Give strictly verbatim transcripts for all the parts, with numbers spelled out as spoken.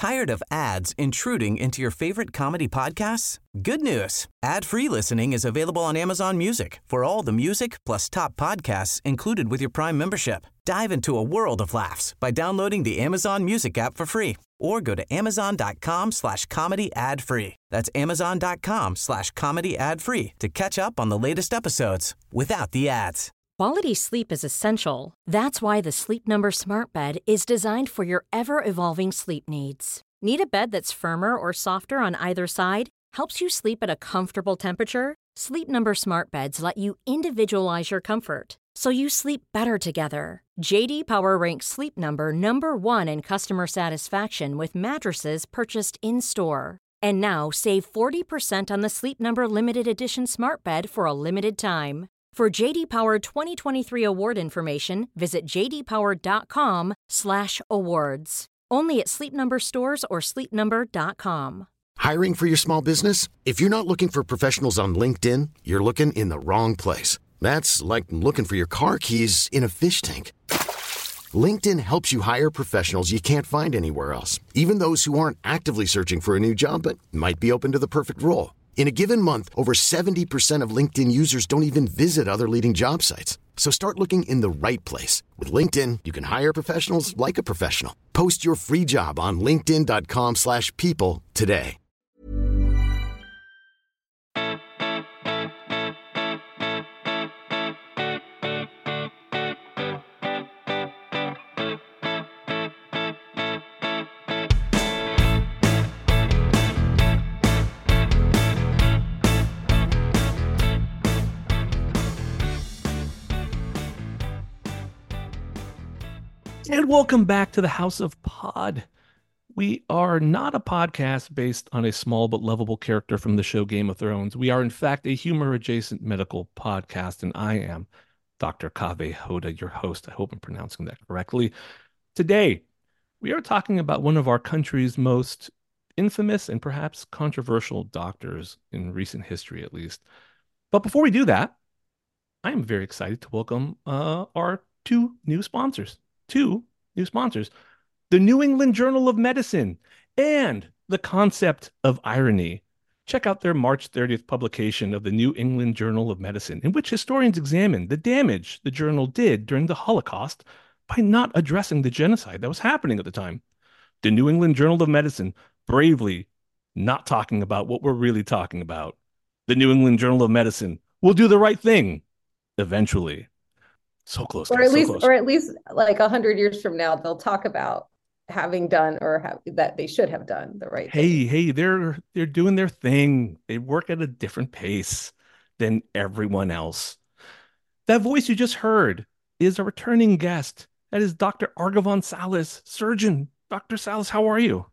Tired of ads intruding into your favorite comedy podcasts? Good news. Ad-free listening is available on Amazon Music for all the music plus top podcasts included with your Prime membership. Dive into a world of laughs by downloading the Amazon Music app for free or go to amazon.com slash comedy ad free. That's amazon.com slash comedy ad free to catch up on the latest episodes without the ads. Quality sleep is essential. That's why the Sleep Number Smart Bed is designed for your ever-evolving sleep needs. Need a bed that's firmer or softer on either side? Helps you sleep at a comfortable temperature? Sleep Number Smart Beds let you individualize your comfort, so you sleep better together. J D Power ranks Sleep Number number one in customer satisfaction with mattresses purchased in-store. And now save forty percent on the Sleep Number Limited Edition Smart Bed for a limited time. For J D Power twenty twenty-three award information, visit jdpower.com slash awards. Only at Sleep Number stores or sleep number dot com. Hiring for your small business? If you're not looking for professionals on LinkedIn, you're looking in the wrong place. That's like looking for your car keys in a fish tank. LinkedIn helps you hire professionals you can't find anywhere else, even those who aren't actively searching for a new job but might be open to the perfect role. In a given month, over seventy percent of LinkedIn users don't even visit other leading job sites. So start looking in the right place. With LinkedIn, you can hire professionals like a professional. Post your free job on linkedin.com slash people today. And welcome back to the House of Pod. We are not a podcast based on a small but lovable character from the show Game of Thrones. We are, in fact, a humor-adjacent medical podcast, and I am Doctor Kaveh Hoda, your host. I hope I'm pronouncing that correctly. Today, we are talking about one of our country's most infamous and perhaps controversial doctors in recent history, at least. But before we do that, I am very excited to welcome uh, our two new sponsors. Two new sponsors, the New England Journal of Medicine and the Concept of Irony. Check out their March thirtieth publication of the New England Journal of Medicine, in which historians examine the damage the journal did during the Holocaust by not addressing the genocide that was happening at the time. The New England Journal of Medicine bravely not talking about what we're really talking about. The New England Journal of Medicine will do the right thing eventually. So close, or guys, at least, so close. or at least, like a hundred years from now, they'll talk about having done or have, that they should have done the right Hey, thing. hey, they're they're doing their thing. They work at a different pace than everyone else. That voice you just heard is a returning guest. That is Doctor Arghavan Salas, surgeon. Doctor Salas, how are you?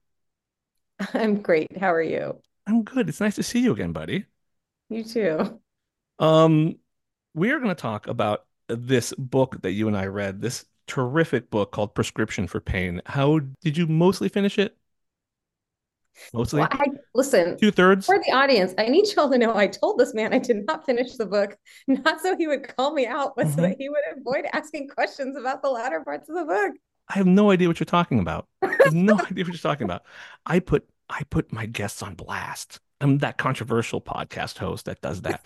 I'm great. How are you? I'm good. It's nice to see you again, buddy. You too. Um, we are going to talk about this book that you and I read, this terrific book called Prescription for Pain. How did you mostly finish it? Mostly? Well, I, listen, Two thirds? for the audience, I need y'all to know I told this man I did not finish the book, not so he would call me out, but mm-hmm. so that he would avoid asking questions about the latter parts of the book. I have no idea what you're talking about. I have no idea what you're talking about. I put I put my guests on blast. I'm that controversial podcast host that does that.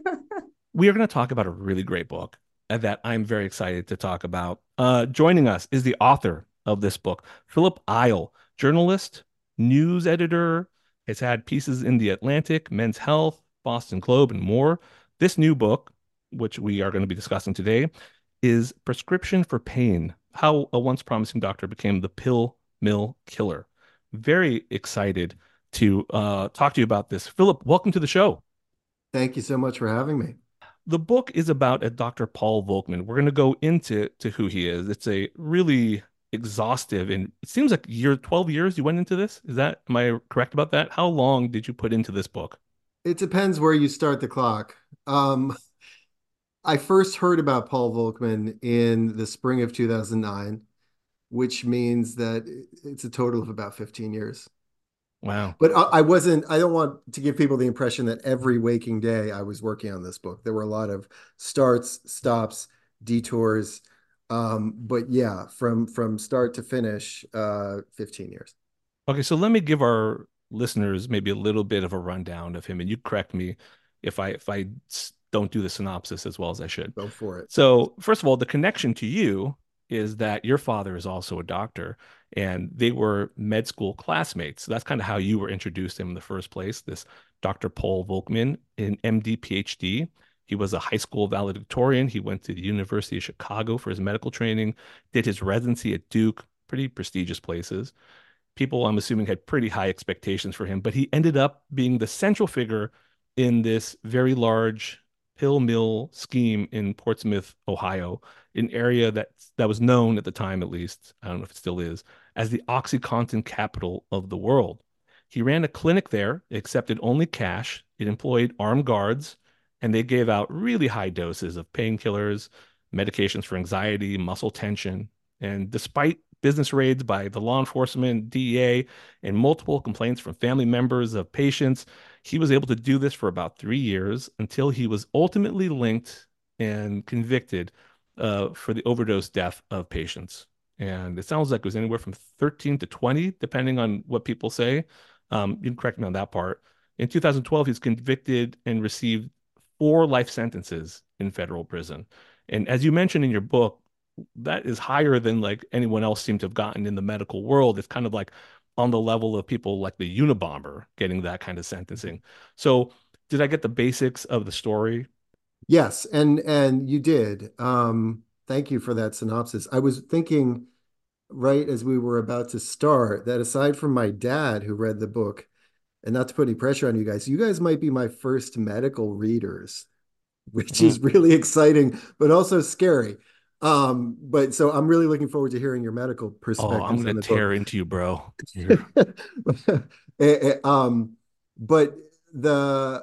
We are going to talk about a really great book that I'm very excited to talk about. Uh, joining us is the author of this book, Philip Isle, journalist, news editor, has had pieces in The Atlantic, Men's Health, Boston Globe, and more. This new book, which we are going to be discussing today, is Prescription for Pain, How a Once Promising Doctor Became the Pill Mill Killer. Very excited to uh, talk to you about this. Philip, welcome to the show. Thank you so much for having me. The book is about a Doctor Paul Volkmann. We're going to go into to who he is. It's a really exhaustive, and it seems like you're twelve years you went into this. Is that, am I correct about that? How long did you put into this book? It depends where you start the clock. Um, I first heard about Paul Volkmann in the spring of two thousand nine, which means that it's a total of about fifteen years. Wow. But I, I wasn't, I don't want to give people the impression that every waking day I was working on this book. There were a lot of starts, stops, detours. Um, but yeah, from, from start to finish, uh, fifteen years. Okay, so let me give our listeners maybe a little bit of a rundown of him, and you correct me if I if I s- don't do the synopsis as well as I should. Go for it. So, first of all, the connection to you is that your father is also a doctor, and they were med school classmates. So that's kind of how you were introduced to him in the first place. This Doctor Paul Volkman, an M D, P H D. He was a high school valedictorian. He went to the University of Chicago for his medical training, did his residency at Duke, pretty prestigious places. People, I'm assuming, had pretty high expectations for him, but he ended up being the central figure in this very large pill mill scheme in Portsmouth, Ohio, an area that that was known at the time, at least, I don't know if it still is, as the OxyContin capital of the world. He ran a clinic there, accepted only cash. It employed armed guards, and they gave out really high doses of painkillers, medications for anxiety, muscle tension. And despite business raids by the law enforcement, D E A, and multiple complaints from family members of patients, he was able to do this for about three years until he was ultimately linked and convicted uh, for the overdose death of patients. And it sounds like it was anywhere from thirteen to twenty, depending on what people say. Um, you can correct me on that part. In two thousand twelve, he's convicted and received four life sentences in federal prison. And as you mentioned in your book, that is higher than like anyone else seemed to have gotten in the medical world. It's kind of like on the level of people like the Unabomber getting that kind of sentencing. So, did I get the basics of the story? Yes, and and you did. Um, thank you for that synopsis. I was thinking right as we were about to start that aside from my dad who read the book, and not to put any pressure on you guys, you guys might be my first medical readers, which Mm. is really exciting, but also scary. Um, but so I'm really looking forward to hearing your medical Oh, I'm perspectives gonna on the book. tear into you, bro. You're... Eh, eh, um, but the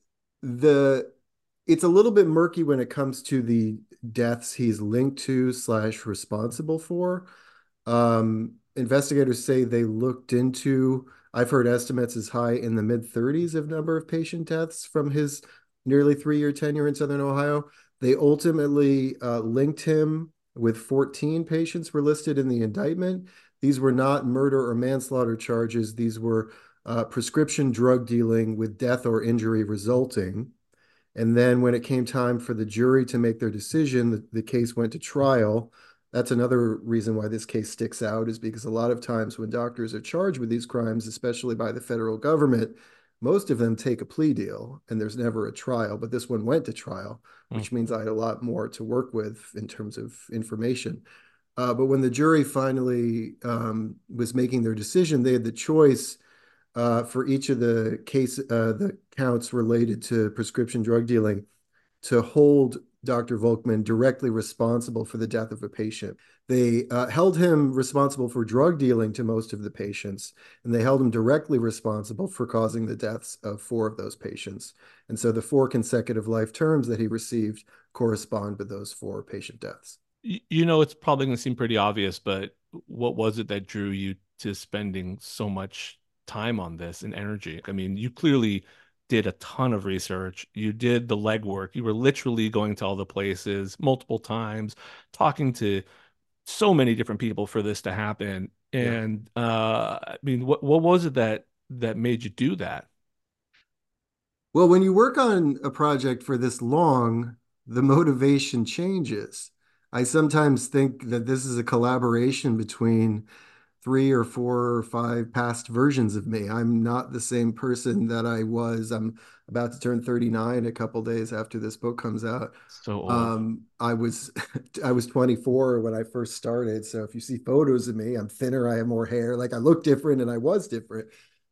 the it's a little bit murky when it comes to the deaths he's linked to slash responsible for. Um, investigators say they looked into, I've heard estimates as high in the mid thirties of number of patient deaths from his nearly three-year tenure in Southern Ohio. They ultimately uh, linked him with fourteen patients were listed in the indictment. These were not murder or manslaughter charges. These were uh, prescription drug dealing with death or injury resulting. And then when it came time for the jury to make their decision, the, the case went to trial. That's another reason why this case sticks out, is because a lot of times when doctors are charged with these crimes, especially by the federal government, most of them take a plea deal and there's never a trial. But this one went to trial, Mm. which means I had a lot more to work with in terms of information. Uh, but when the jury finally um, was making their decision, they had the choice uh, for each of the case, uh, the counts related to prescription drug dealing, to hold Doctor Volkman directly responsible for the death of a patient. They uh, held him responsible for drug dealing to most of the patients, and they held him directly responsible for causing the deaths of four of those patients. And so the four consecutive life terms that he received correspond with those four patient deaths. Y- You know, it's probably going to seem pretty obvious, but what was it that drew you to spending so much time on this and energy? I mean, you clearly did a ton of research. You did the legwork. You were literally going to all the places multiple times, talking to so many different people for this to happen. Yeah. And uh, I mean, what what was it that that made you do that? Well, when you work on a project for this long, the motivation changes. I sometimes think that this is a collaboration between three or four or five past versions of me. I'm not the same person that I was. I'm about to turn thirty-nine a couple days after this book comes out. So old. Um, I was I was twenty-four when I first started. So if you see photos of me, I'm thinner, I have more hair, like I look different and I was different.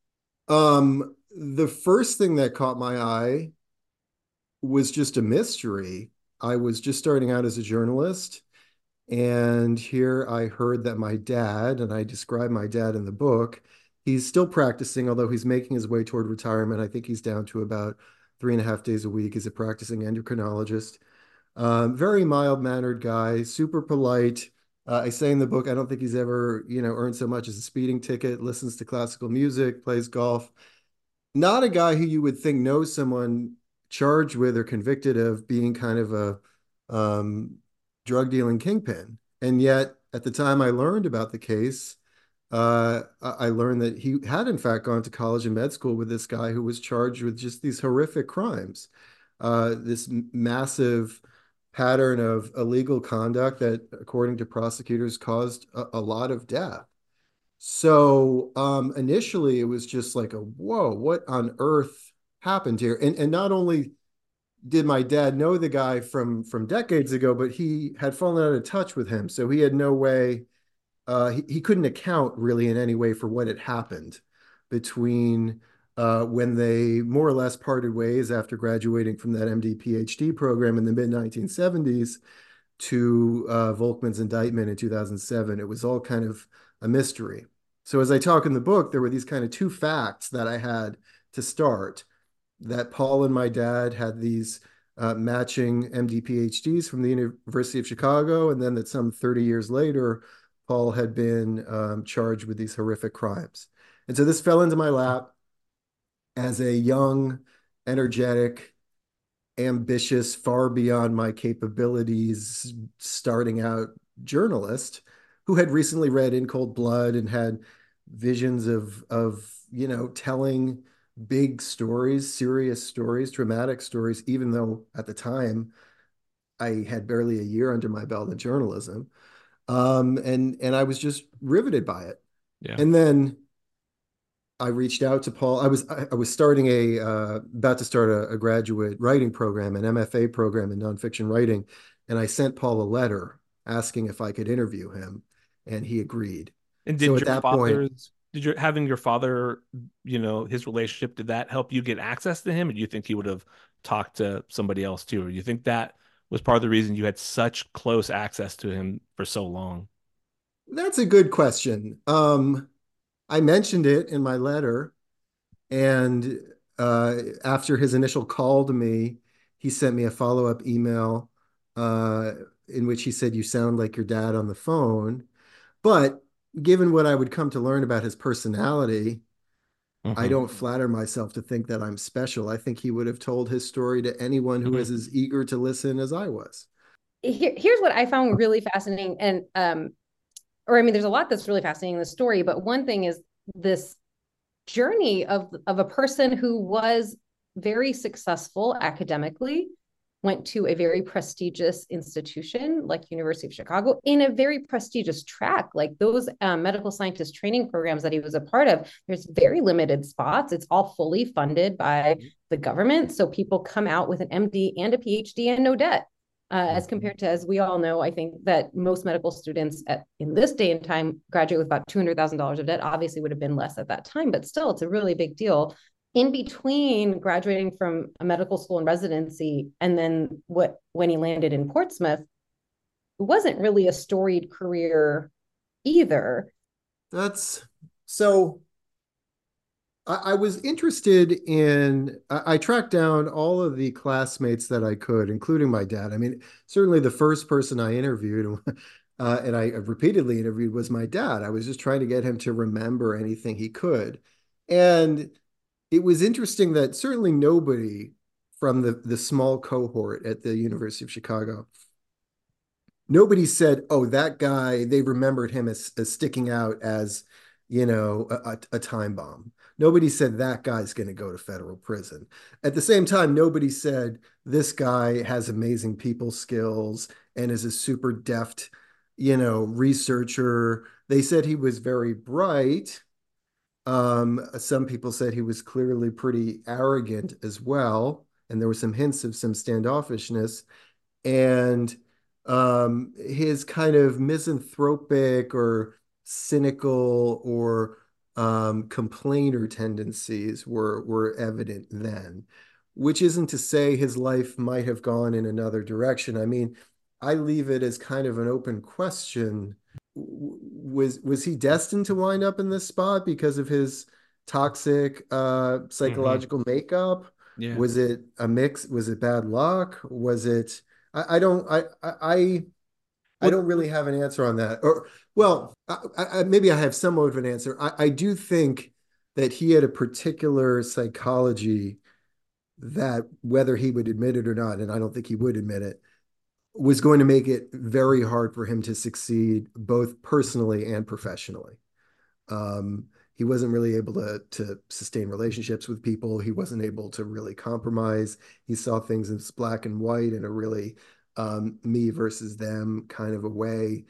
Um, the first thing that caught my eye was just a mystery. I was just starting out as a journalist, and here I heard that my dad, and I describe my dad in the book, he's still practicing, although he's making his way toward retirement. I think he's down to about three and a half days a week as a practicing endocrinologist. Um, very mild-mannered guy, super polite. Uh, I say in the book, I don't think he's ever, you know, earned so much as a speeding ticket, listens to classical music, plays golf. Not a guy who you would think knows someone charged with or convicted of being kind of a um, drug dealing kingpin. And yet, at the time I learned about the case, uh, I learned that he had, in fact, gone to college and med school with this guy who was charged with just these horrific crimes, uh, this massive pattern of illegal conduct that, according to prosecutors, caused a, a lot of death. So um, initially, it was just like a whoa, what on earth happened here? And and not only did my dad know the guy from from decades ago, but he had fallen out of touch with him, so he had no way uh, he, he couldn't account really in any way for what had happened between uh, when they more or less parted ways after graduating from that M D PhD program in the mid nineteen seventies to uh, Volkmann's indictment in two thousand seven. It was all kind of a mystery. So as I talk in the book, there were these kind of two facts that I had to start, that Paul and my dad had these uh, matching M D PhDs from the University of Chicago, and then that some thirty years later, Paul had been um, charged with these horrific crimes. And so this fell into my lap as a young, energetic, ambitious, far beyond my capabilities, starting out journalist who had recently read In Cold Blood and had visions of, of you know, telling big stories, serious stories, dramatic stories, even though at the time I had barely a year under my belt in journalism. Um, and and I was just riveted by it. Yeah. And then I reached out to Paul. I was I, I was starting a uh, about to start a, a graduate writing program, an M F A program in nonfiction writing, and I sent Paul a letter asking if I could interview him, and he agreed. And So did at your that point, father's did your having your father, you know, his relationship, did that help you get access to him? Or do you think he would have talked to somebody else too? Or do you think that was part of the reason you had such close access to him for so long? that's a good question. Um, I mentioned it in my letter, and uh, after his initial call to me, he sent me a follow-up email uh, in which he said, "You sound like your dad on the phone." But given what I would come to learn about his personality, I Mm-hmm. don't flatter myself to think that I'm special. I think he would have told his story to anyone who is Mm-hmm. as eager to listen as I was. Here, here's what I found really fascinating. And, um, or I mean, there's a lot that's really fascinating in the story, but one thing is this journey of, of a person who was very successful academically, went to a very prestigious institution like University of Chicago in a very prestigious track. Like those um, medical scientist training programs that he was a part of, there's very limited spots. It's all fully funded by the government. So people come out with an M D and a PhD and no debt. Uh, as compared to, as we all know, I think that most medical students at, in this day and time graduate with about two hundred thousand dollars of debt. Obviously would have been less at that time, but still it's a really big deal. In between graduating from a medical school and residency and then what when he landed in Portsmouth, it wasn't really a storied career either. That's so I, I was interested in, I, I tracked down all of the classmates that I could, including my dad. I mean, certainly the first person I interviewed, uh, and I repeatedly interviewed, was my dad. I was just trying to get him to remember anything he could. And it was interesting that certainly nobody from the, the small cohort at the University of Chicago, nobody said, oh, that guy, they remembered him as, as sticking out as, you know, a, a time bomb. Nobody said that guy's going to go to federal prison. At the same time, nobody said this guy has amazing people skills and is a super deft, you know, researcher. They said he was very bright. Um, some people said he was clearly pretty arrogant as well. And there were some hints of some standoffishness. And um, his kind of misanthropic or cynical or um, complainer tendencies were were evident then, which isn't to say his life might have gone in another direction. I mean, I leave it as kind of an open question. Was was he destined to wind up in this spot because of his toxic uh, Mm-hmm. psychological makeup? Yeah. Was it a mix? Was it bad luck? Was it? I, I don't. I I I Well, don't really have an answer on that. Or well, I, I, maybe I have somewhat of an answer. I, I do think that he had a particular psychology that, whether he would admit it or not, and I don't think he would admit it, was going to make it very hard for him to succeed both personally and professionally. Um, he wasn't really able to to sustain relationships with people. He wasn't able to really compromise. He saw things as black and white in a really um, me versus them kind of a way.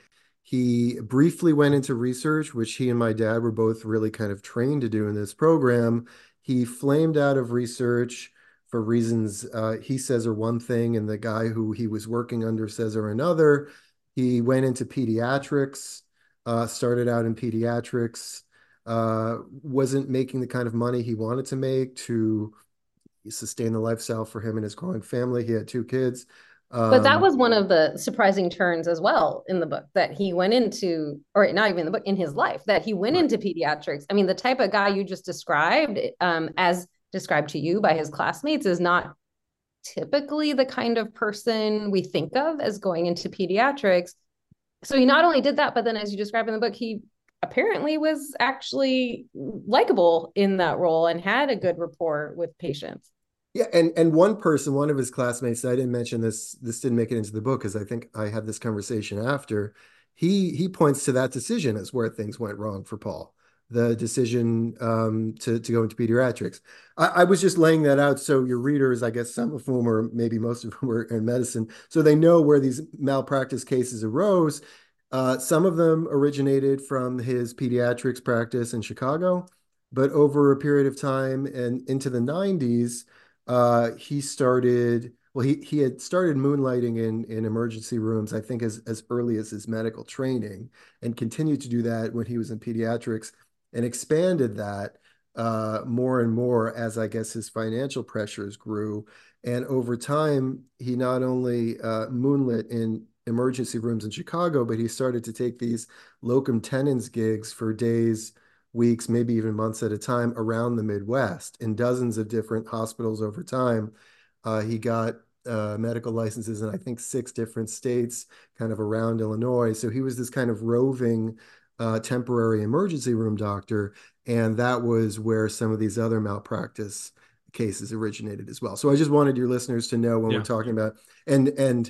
He briefly went into research, which he and my dad were both really kind of trained to do in this program. He flamed out of research for reasons uh, he says are one thing, and the guy who he was working under says are another. He went into pediatrics, uh, started out in pediatrics, uh, wasn't making the kind of money he wanted to make to sustain the lifestyle for him and his growing family. He had two kids. But that Um, was one of the surprising turns as well in the book, that he went into, or not even in the book, in his life, that he went right. into pediatrics. I mean, the type of guy you just described, um, as described to you by his classmates, is not typically the kind of person we think of as going into pediatrics. So he not only did that, but then as you describe in the book, he apparently was actually likable in that role and had a good rapport with patients. Yeah, and and one person, one of his classmates, I didn't mention this, this didn't make it into the book because I think I had this conversation after. He he points to that decision as where things went wrong for Paul, the decision um, to to go into pediatrics. I, I was just laying that out so your readers, I guess some of whom or maybe most of whom are in medicine, so they know where these malpractice cases arose. Uh, some of them originated from his pediatrics practice in Chicago, but over a period of time and into the nineties. Uh, he started, well, he, he had started moonlighting in, in emergency rooms, I think, as, as early as his medical training, and continued to do that when he was in pediatrics, and expanded that uh, more and more as, I guess, his financial pressures grew. And over time, he not only uh, moonlit in emergency rooms in Chicago, but he started to take these locum tenens gigs for days, weeks, maybe even months at a time around the Midwest in dozens of different hospitals over time. Uh, he got uh, medical licenses in, I think, six different states, kind of around Illinois. So he was this kind of roving uh, temporary emergency room doctor. And that was where some of these other malpractice cases originated as well. So I just wanted your listeners to know when Yeah. we're talking about, and, and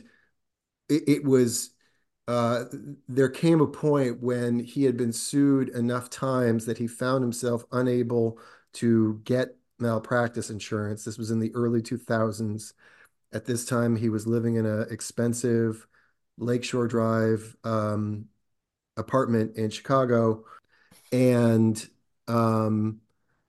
it, it was, uh, there came a point when he had been sued enough times that he found himself unable to get malpractice insurance. This was in the early two thousands. At this time, he was living in an expensive Lakeshore Drive um, apartment in Chicago. And um,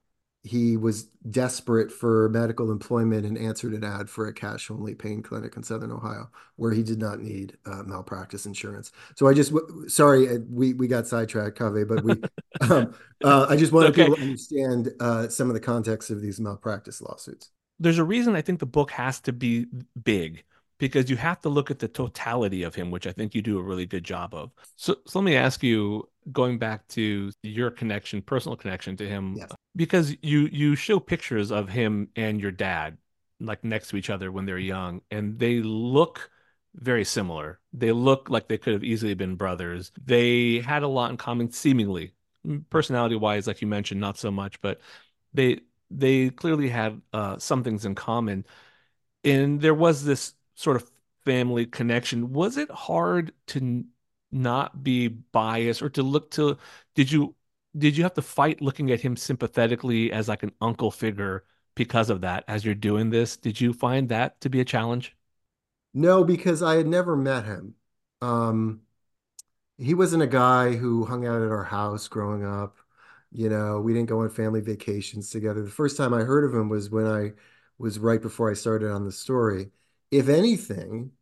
he was desperate for medical employment and answered an ad for a cash-only pain clinic in Southern Ohio, where he did not need uh, malpractice insurance. So I just, sorry, we we got sidetracked, Kaveh, but we, um, uh, I just wanted Okay. people to understand uh, some of the context of these malpractice lawsuits. There's a reason I think the book has to be big, because you have to look at the totality of him, which I think you do a really good job of. So, so let me ask you, going back to your connection, personal connection to him, Yes. because you you show pictures of him and your dad like next to each other when they're young, and they look very similar. They look like they could have easily been brothers. They had a lot in common, seemingly. Personality wise, like you mentioned, not so much, but they they clearly had uh, some things in common. And there was this sort of family connection. Was it hard to n- not be biased, or to look to, did you did you have to fight looking at him sympathetically as like an uncle figure because of that as you're doing this? Did you find that to be a challenge? No, because I had never met him. Um, he wasn't a guy who hung out at our house growing up. You know, we didn't go on family vacations together. The first time I heard of him was when I was right before I started on the story. If anything,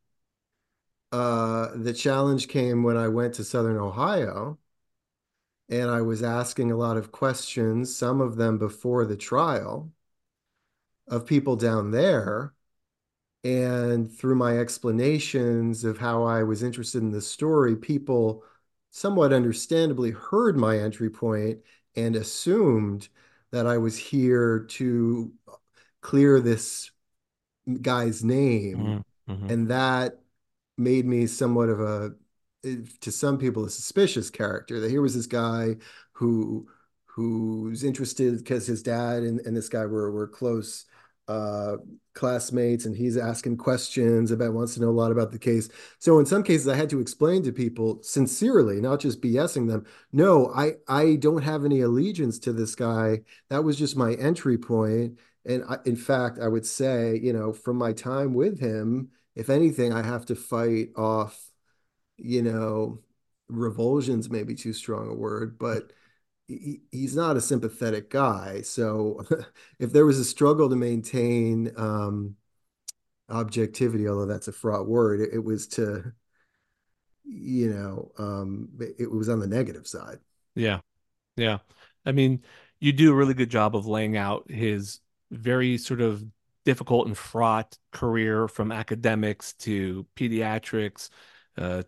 uh, the challenge came when I went to Southern Ohio and I was asking a lot of questions, some of them before the trial, of people down there. And through my explanations of how I was interested in the story, people somewhat understandably heard my entry point and assumed that I was here to clear this guy's name. Mm-hmm. And that made me somewhat of a, to some people, a suspicious character. That here was this guy who who's interested because his dad and, and this guy were were close uh, classmates, and he's asking questions about, wants to know a lot about the case. So in some cases, I had to explain to people sincerely, not just BSing them, no, I, I don't have any allegiance to this guy. That was just my entry point. And I, in fact, I would say, you know, from my time with him, if anything, I have to fight off, you know, revulsion's maybe too strong a word, but he, he's not a sympathetic guy. So if there was a struggle to maintain um, objectivity, although that's a fraught word, it, it was to, you know, um, it, it was on the negative side. Yeah. Yeah. I mean, you do a really good job of laying out his very sort of difficult and fraught career from academics to pediatrics uh,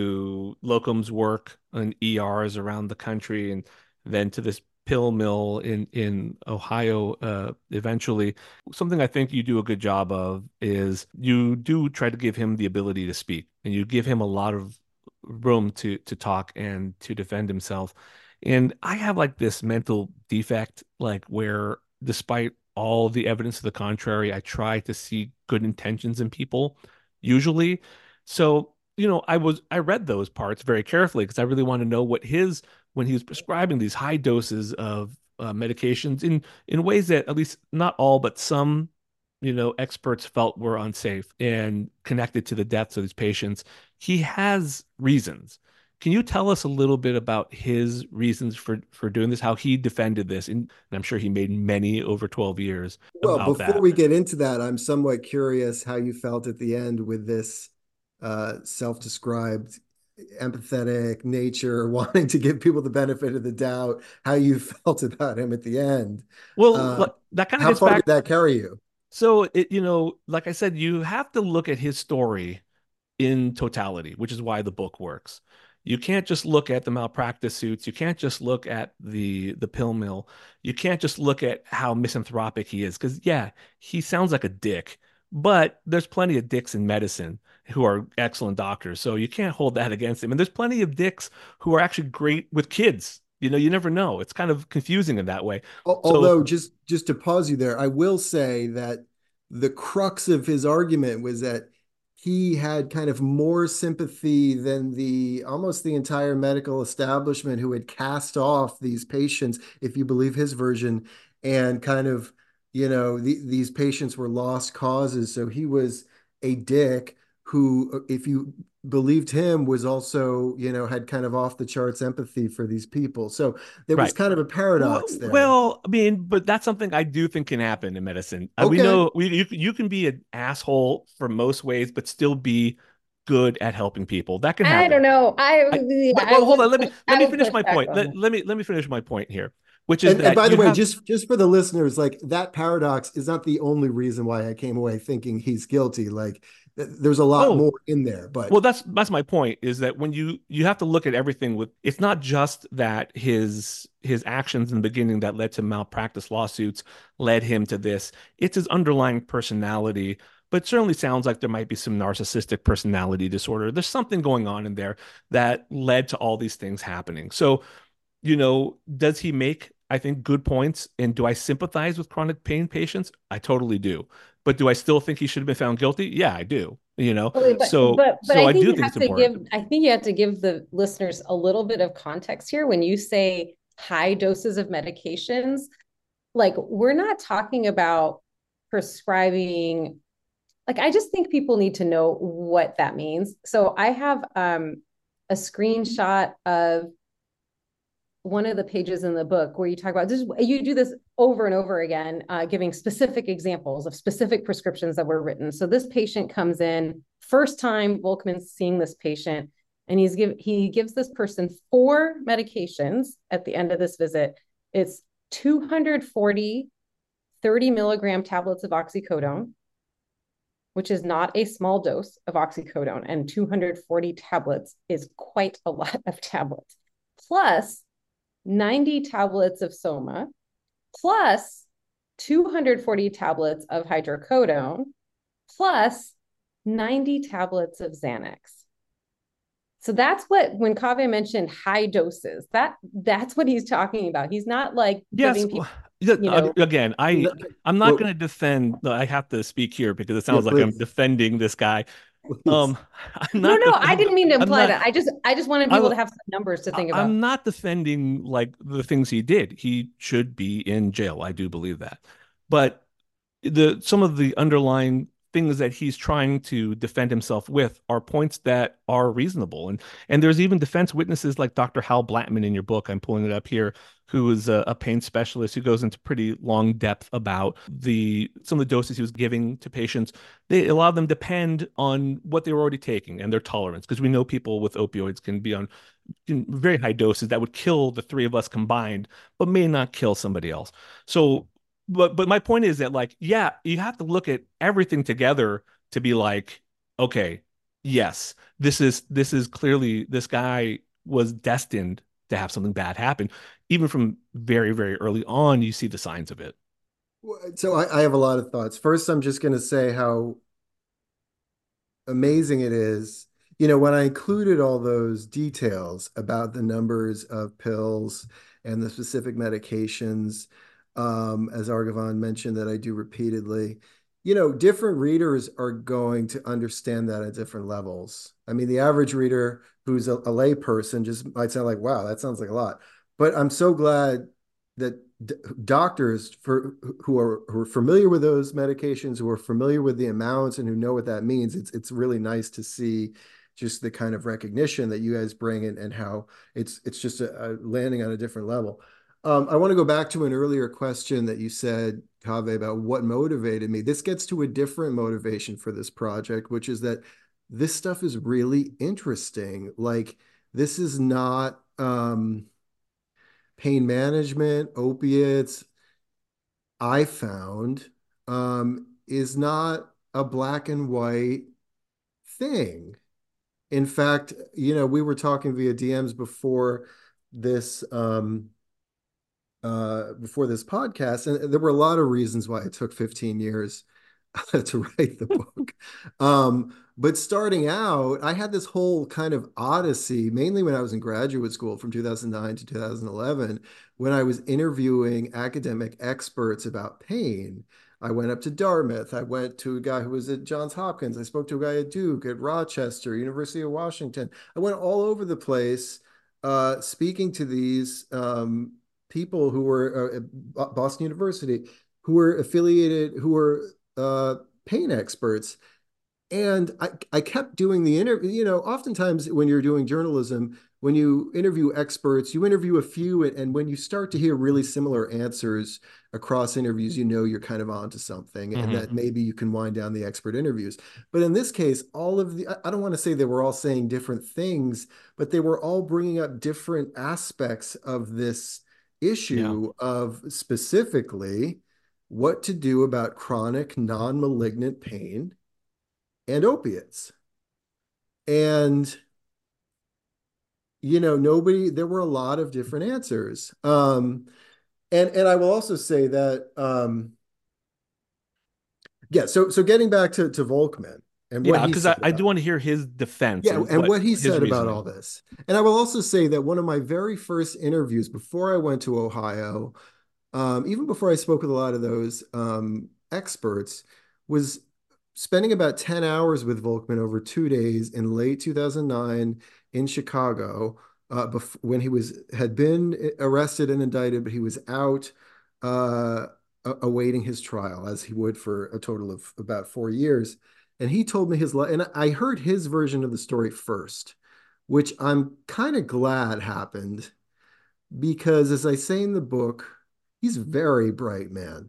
to locums work in E Rs around the country, and then to this pill mill in in Ohio uh, eventually. Something I think you do a good job of is you do try to give him the ability to speak, and you give him a lot of room to to talk and to defend himself. And I have like this mental defect, like where despite all the evidence to the contrary, I try to see good intentions in people, usually. So, you know, I was I read those parts very carefully because I really want to know what his when he was prescribing these high doses of uh, medications in in ways that at least not all, but some, you know, experts felt were unsafe and connected to the deaths of these patients. He has reasons. Can you tell us a little bit about his reasons for for doing this, how he defended this? And I'm sure he made many over twelve years Well, about before that. we get into that, I'm somewhat curious how you felt at the end with this uh, self-described empathetic nature, wanting to give people the benefit of the doubt, how you felt about him at the end. Well, Uh, like, that kind of how gets far did back. that carry you? So it, you know, like I said, you have to look at his story in totality, which is why the book works. You can't just look at the malpractice suits. You can't just look at the the pill mill. You can't just look at how misanthropic he is. Because yeah, he sounds like a dick, but there's plenty of dicks in medicine who are excellent doctors. So you can't hold that against him. And there's plenty of dicks who are actually great with kids. You know, you never know. It's kind of confusing in that way. So Although, just just to pause you there, I will say that the crux of his argument was that he had kind of more sympathy than the almost the entire medical establishment, who had cast off these patients, if you believe his version, and kind of, you know, the, these patients were lost causes. So he was a dick who, if you believed him, was also, you know, had kind of off the charts empathy for these people. So there was right. kind of a paradox there. Well, I mean, but that's something I do think can happen in medicine. Uh, we Okay. know we you, you can be an asshole for most ways, but still be good at helping people. That can I don't happen. know. I I, yeah, but I well, hold would on. Let me let I me would finish push my back point. on Let, that. let me let me finish my point here, which is And and that by the you way, have. just just for the listeners, like, that paradox is not the only reason why I came away thinking he's guilty. Like, th- there's a lot Oh, more in there, well, but that's that's my point, is that when you you have to look at everything with, it's not just that his his actions in the beginning that led to malpractice lawsuits led him to this. It's his underlying personality, but it certainly sounds like there might be some narcissistic personality disorder. There's something going on in there that led to all these things happening. So, you know, does he make, I think, good points? And do I sympathize with chronic pain patients? I totally do. But do I still think he should have been found guilty? Yeah, I do. You know, Totally, but so but but so I I think do you think have it's to important. give I think you have to give the listeners a little bit of context here when you say high doses of medications. Like, we're not talking about prescribing, like, I just think people need to know what that means. So I have um a screenshot of one of the pages in the book where you talk about this. You do this over and over again, uh, giving specific examples of specific prescriptions that were written. So this patient comes in, first time Volkman's seeing this patient, and he's give he gives this person four medications at the end of this visit. It's two hundred forty thirty milligram tablets of oxycodone, which is not a small dose of oxycodone, and two hundred forty tablets is quite a lot of tablets, plus ninety tablets of Soma, plus two hundred forty tablets of hydrocodone, plus ninety tablets of Xanax. So that's what, when Kaveh mentioned high doses, that that's what he's talking about. He's not like Yes, giving people Yeah, you uh, know. again, I No, I'm not well, going to defend. I have to speak here because it yeah, sounds like I'm please, defending this guy. please. Um, I'm No, not no, I defending. didn't mean to I'm imply not. that. I just I just wanted people I to have some numbers to I- think about. I'm not defending like the things he did. He should be in jail. I do believe that. But the some of the underlying things that he's trying to defend himself with are points that are reasonable. And and there's even defense witnesses like Doctor Hal Blattman in your book. I'm pulling it up here, who is a, a pain specialist who goes into pretty long depth about the some of the doses he was giving to patients. They a lot of them depend on what they were already taking and their tolerance, because we know people with opioids can be on in very high doses that would kill the three of us combined, but may not kill somebody else. So, but but my point is that like, yeah, you have to look at everything together to be like, okay, yes, this is this is clearly this guy was destined to have something bad happen. Even from very, very early on, you see the signs of it. So I, I have a lot of thoughts. First, I'm just going to say how amazing it is. You know, when I included all those details about the numbers of pills and the specific medications, um, as Argivan mentioned, that I do repeatedly, you know, different readers are going to understand that at different levels. I mean, the average reader who's a, a lay person just might sound like, wow, that sounds like a lot. But I'm so glad that d- doctors for who are who are familiar with those medications, who are familiar with the amounts and who know what that means, it's it's really nice to see just the kind of recognition that you guys bring and, and how it's it's just a, a landing on a different level. Um, I want to go back to an earlier question that you said, Kaveh, about what motivated me. This gets to a different motivation for this project, which is that this stuff is really interesting. Like, this is not um, pain management, opiates, I found, um, is not a black and white thing. In fact, you know, we were talking via D Ms before this um, uh, before this podcast, and there were a lot of reasons why it took fifteen years to write the book. Um, but starting out, I had this whole kind of odyssey, mainly when I was in graduate school from two thousand nine to two thousand eleven, when I was interviewing academic experts about pain. I went up to Dartmouth. I went to a guy who was at Johns Hopkins. I spoke to a guy at Duke, at Rochester, University of Washington. I went all over the place uh, speaking to these um, people who were uh, at Boston University, who were affiliated, who were uh, pain experts. And I, I kept doing the interview. You know, oftentimes when you're doing journalism, when you interview experts, you interview a few, and, and when you start to hear really similar answers across interviews, you know you're kind of onto something, and Mm-hmm. that maybe you can wind down the expert interviews. But in this case, all of the, I don't want to say they were all saying different things, but they were all bringing up different aspects of this Yeah. issue of specifically what to do about chronic non-malignant pain and opiates. And, you know, nobody, there were a lot of different answers. Um, and, and I will also say that, um, yeah, so, so getting back to, to Volkman and what Yeah, he because said I, I do about, want to hear his defense yeah, and and what what he his said about all reasoning. this. And I will also say that one of my very first interviews before I went to Ohio, um, even before I spoke with a lot of those um, experts, was spending about ten hours with Volkman over two days in late two thousand nine in Chicago, uh, bef- when he was had been arrested and indicted, but he was out uh, awaiting his trial, as he would for a total of about four years. And he told me his, and I heard his version of the story first, which I'm kind of glad happened because, as I say in the book, he's a very bright man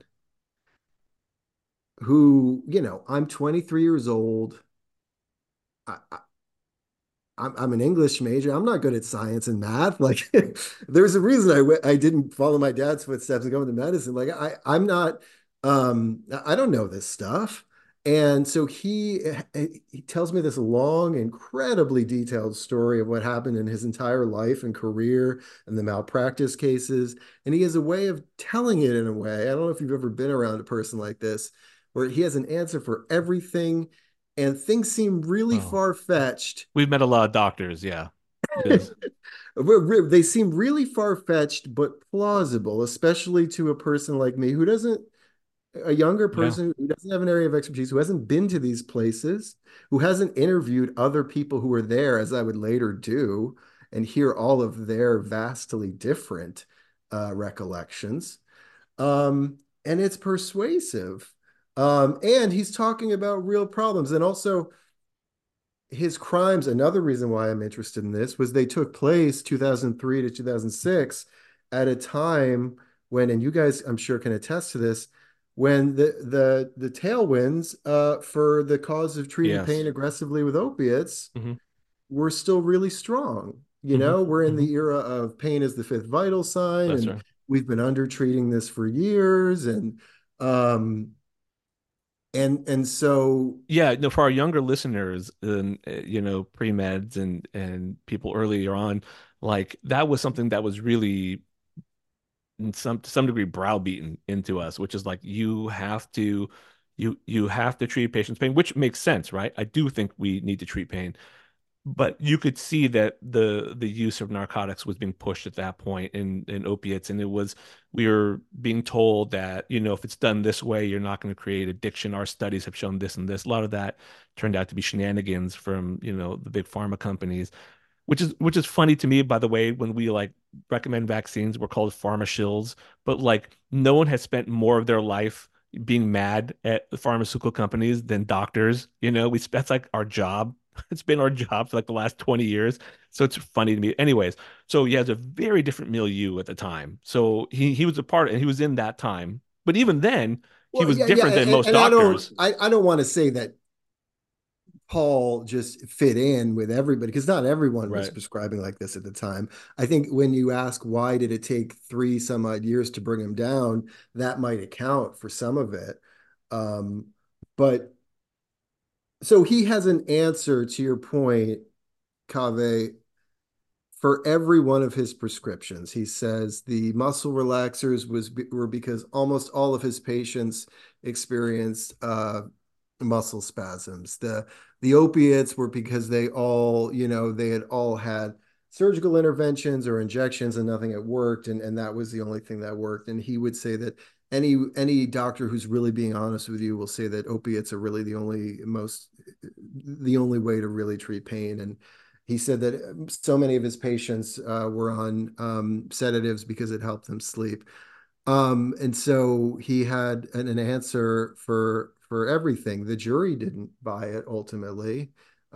who, you know, I'm twenty-three years old. I, I, I'm, I'm an English major. I'm not good at science and math. Like, there's a reason I w- I didn't follow my dad's footsteps and go into medicine. Like, I, I'm not, um, I don't know this stuff. And so he he tells me this long, incredibly detailed story of what happened in his entire life and career and the malpractice cases. And he has a way of telling it in a way. I don't know if you've ever been around a person like this, where he has an answer for everything, and things seem really Well, far-fetched. we've met a lot of doctors. Yeah. It is. They seem really far-fetched, but plausible, especially to a person like me who doesn't, a younger Yeah. person who doesn't have an area of expertise, who hasn't been to these places, who hasn't interviewed other people who were there, as I would later do, and hear all of their vastly different uh, recollections. Um, and it's persuasive. Um, and he's talking about real problems. And also, his crimes, another reason why I'm interested in this, was they took place two thousand three to two thousand six at a time when, and you guys I'm sure can attest to this, when the the the tailwinds uh, for the cause of treating Yes. pain aggressively with opiates Hmm. were still really strong. You Hmm. know, we're in Hmm. the era of pain as the fifth vital sign, That's and right. we've been under treating this for years, and um and and so Yeah, no, for our younger listeners and uh, you know, pre-meds and and people earlier on, like that was something that was really in some to some degree browbeaten into us, which is like you have to you you have to treat patients' pain, which makes sense, right? I do think we need to treat pain, but you could see that the the use of narcotics was being pushed at that point in in opiates, and it was we were being told that, you know, if it's done this way, you're not going to create addiction. Our studies have shown this and this. A lot of that turned out to be shenanigans from, you know, the big pharma companies, which is which is funny to me, by the way, when we like recommend vaccines, we're called pharma shills, but like no one has spent more of their life being mad at the pharmaceutical companies than doctors. You know, we that's like our job. It's been our job for like the last twenty years. So it's funny to me. Anyways, so he has a very different milieu at the time. So he he was a part and he was in that time. But even then, he well, was yeah, yeah, different than and, most and I don't doctors. I, I don't want to say that Paul just fit in with everybody because not everyone was Right. prescribing like this at the time. I think when you ask why did it take three some odd years to bring him down, that might account for some of it. Um, but so he has an answer to your point, Kaveh, for every one of his prescriptions. He says the muscle relaxers was were because almost all of his patients experienced uh, muscle spasms. The the opiates were because they all, you know, they had all had surgical interventions or injections and nothing had worked, and, and that was the only thing that worked. And he would say that any any doctor who's really being honest with you will say that opiates are really the only most the only way to really treat pain. And he said that so many of his patients uh, were on um, sedatives because it helped them sleep. Um, and so he had an, an answer for for everything. The jury didn't buy it ultimately,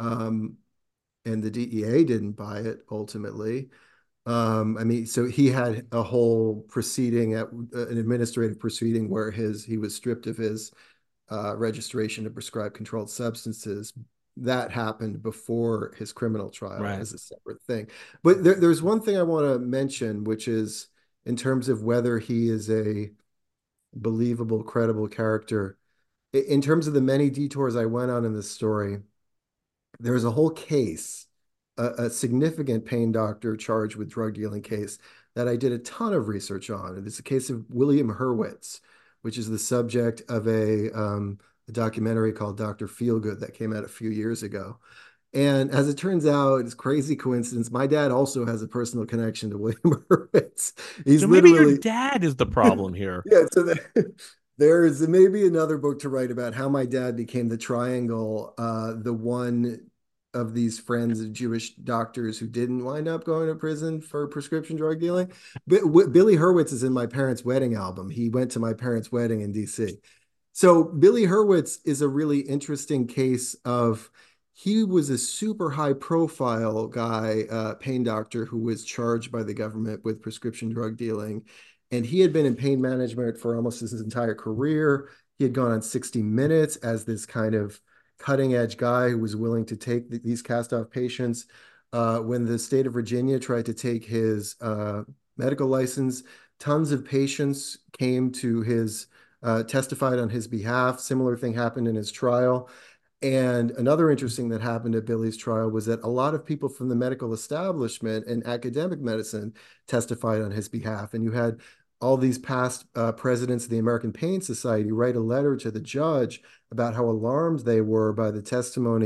um, and the D E A didn't buy it ultimately. Um, I mean, so he had a whole proceeding at uh, an administrative proceeding where his he was stripped of his uh, registration to prescribe controlled substances. That happened before his criminal trial Right. as a separate thing. But there, there's one thing I want to mention, which is in terms of whether he is a believable, credible character. In terms of the many detours I went on in this story, there's a whole case, a, a significant pain doctor charged with drug dealing case that I did a ton of research on. It's a case of William Hurwitz, which is the subject of a, um, a documentary called Doctor Feelgood that came out a few years ago. And as it turns out, it's crazy coincidence. My dad also has a personal connection to William Hurwitz. He's So maybe your literally, dad is the problem here. yeah. So the, there's maybe another book to write about how my dad became the triangle, uh, the one of these friends of Jewish doctors who didn't wind up going to prison for prescription drug dealing. But Billy Hurwitz is in my parents' wedding album. He went to my parents' wedding in D C. So Billy Hurwitz is a really interesting case of he was a super high profile guy, uh, pain doctor who was charged by the government with prescription drug dealing. And he had been in pain management for almost his entire career. He had gone on sixty minutes as this kind of cutting edge guy who was willing to take th- these cast off patients. Uh, when the state of Virginia tried to take his uh, medical license, tons of patients came to his uh, testified on his behalf. Similar thing happened in his trial. And another interesting that happened at Billy's trial was that a lot of people from the medical establishment and academic medicine testified on his behalf. And you had all these past uh, presidents of the American Pain Society write a letter to the judge about how alarmed they were by the testimony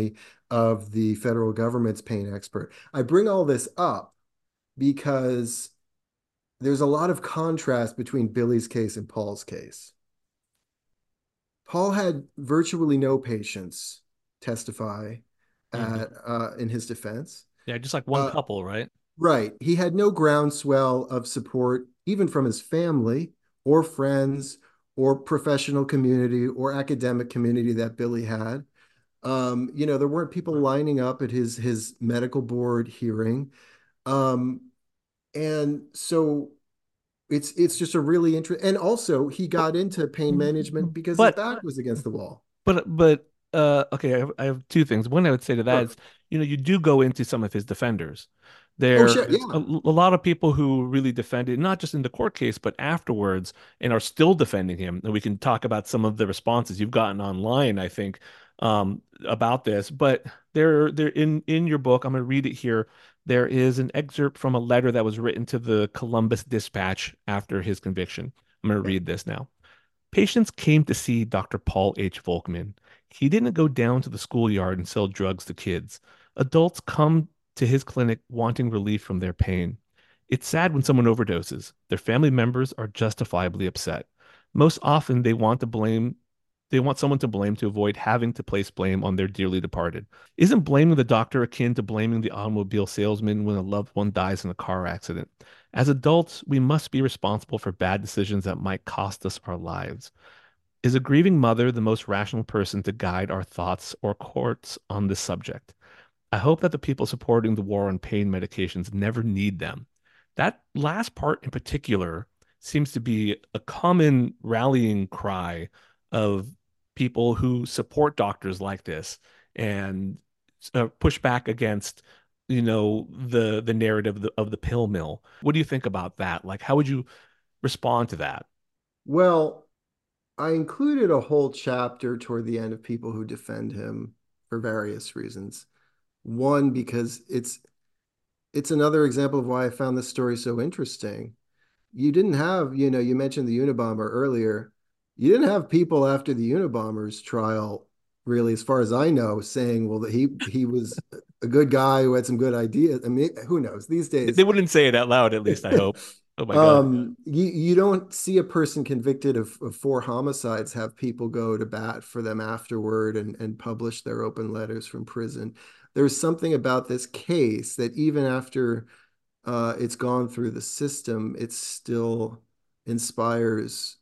of the federal government's pain expert. I bring all this up because there's a lot of contrast between Billy's case and Paul's case. Paul had virtually no patients testify Mm-hmm. at, uh, in his defense. Yeah, just like one Uh, couple, right? right. He had no groundswell of support, even from his family or friends or professional community or academic community that Billy had. Um, you know, there weren't people lining up at his his medical board hearing. Um, and so it's it's just a really interesting, and also he got into pain management because his But back was against the wall. But but uh okay, I have, I have two things. One I would say to that Sure. is, you know, you do go into some of his defenders. Oh, sure. There's a, Yeah. a lot of people who really defended, not just in the court case, but afterwards, and are still defending him. And we can talk about some of the responses you've gotten online, I think, um, about this. But there, there in in your book, I'm going to read it here. There is an excerpt from a letter that was written to the Columbus Dispatch after his conviction. I'm going to Yeah. read this now. Patients came to see Doctor Paul H. Volkman. He didn't go down to the schoolyard and sell drugs to kids. Adults come to his clinic wanting relief from their pain. It's sad when someone overdoses. Their family members are justifiably upset. Most often they want to blame they want someone to blame to avoid having to place blame on their dearly departed. Isn't blaming the doctor akin to blaming the automobile salesman when a loved one dies in a car accident? As adults, we must be responsible for bad decisions that might cost us our lives. Is a grieving mother the most rational person to guide our thoughts or courts on this subject? I hope that the people supporting the war on pain medications never need them. That last part in particular seems to be a common rallying cry of people who support doctors like this and uh, push back against, you know, the the narrative of the, of the pill mill. What do you think about that? Like, how would you respond to that? Well, I included a whole chapter toward the end of people who defend him for various reasons. One, because it's it's another example of why I found this story so interesting. You didn't have, you know, you mentioned the Unabomber earlier. You didn't have people after the Unabomber's trial, really, as far as I know, saying, well, that he he was a good guy who had some good ideas. I mean, who knows? These They days, wouldn't say it out loud, at least, I hope. Oh my God. um, you you don't see a person convicted of, of four homicides have people go to bat for them afterward and, and publish their open letters from prison. There's something about this case that even after uh, it's gone through the system, it still inspires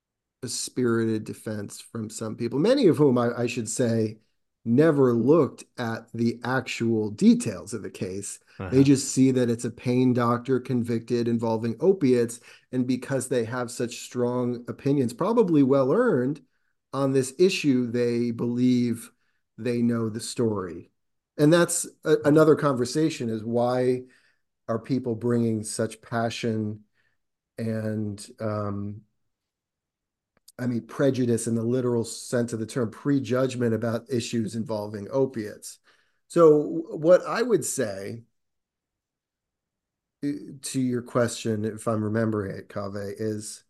a spirited defense from some people, many of whom I, I should say never looked at the actual details of the case. They Uh-huh. just see that it's a pain doctor convicted involving opiates. And because they have such strong opinions, probably well earned, on this issue, they believe they know the story. And that's a, another conversation is why are people bringing such passion and um, I mean, prejudice in the literal sense of the term, prejudgment about issues involving opiates. So, what I would say uh, to your question, if I'm remembering it, Kaveh, is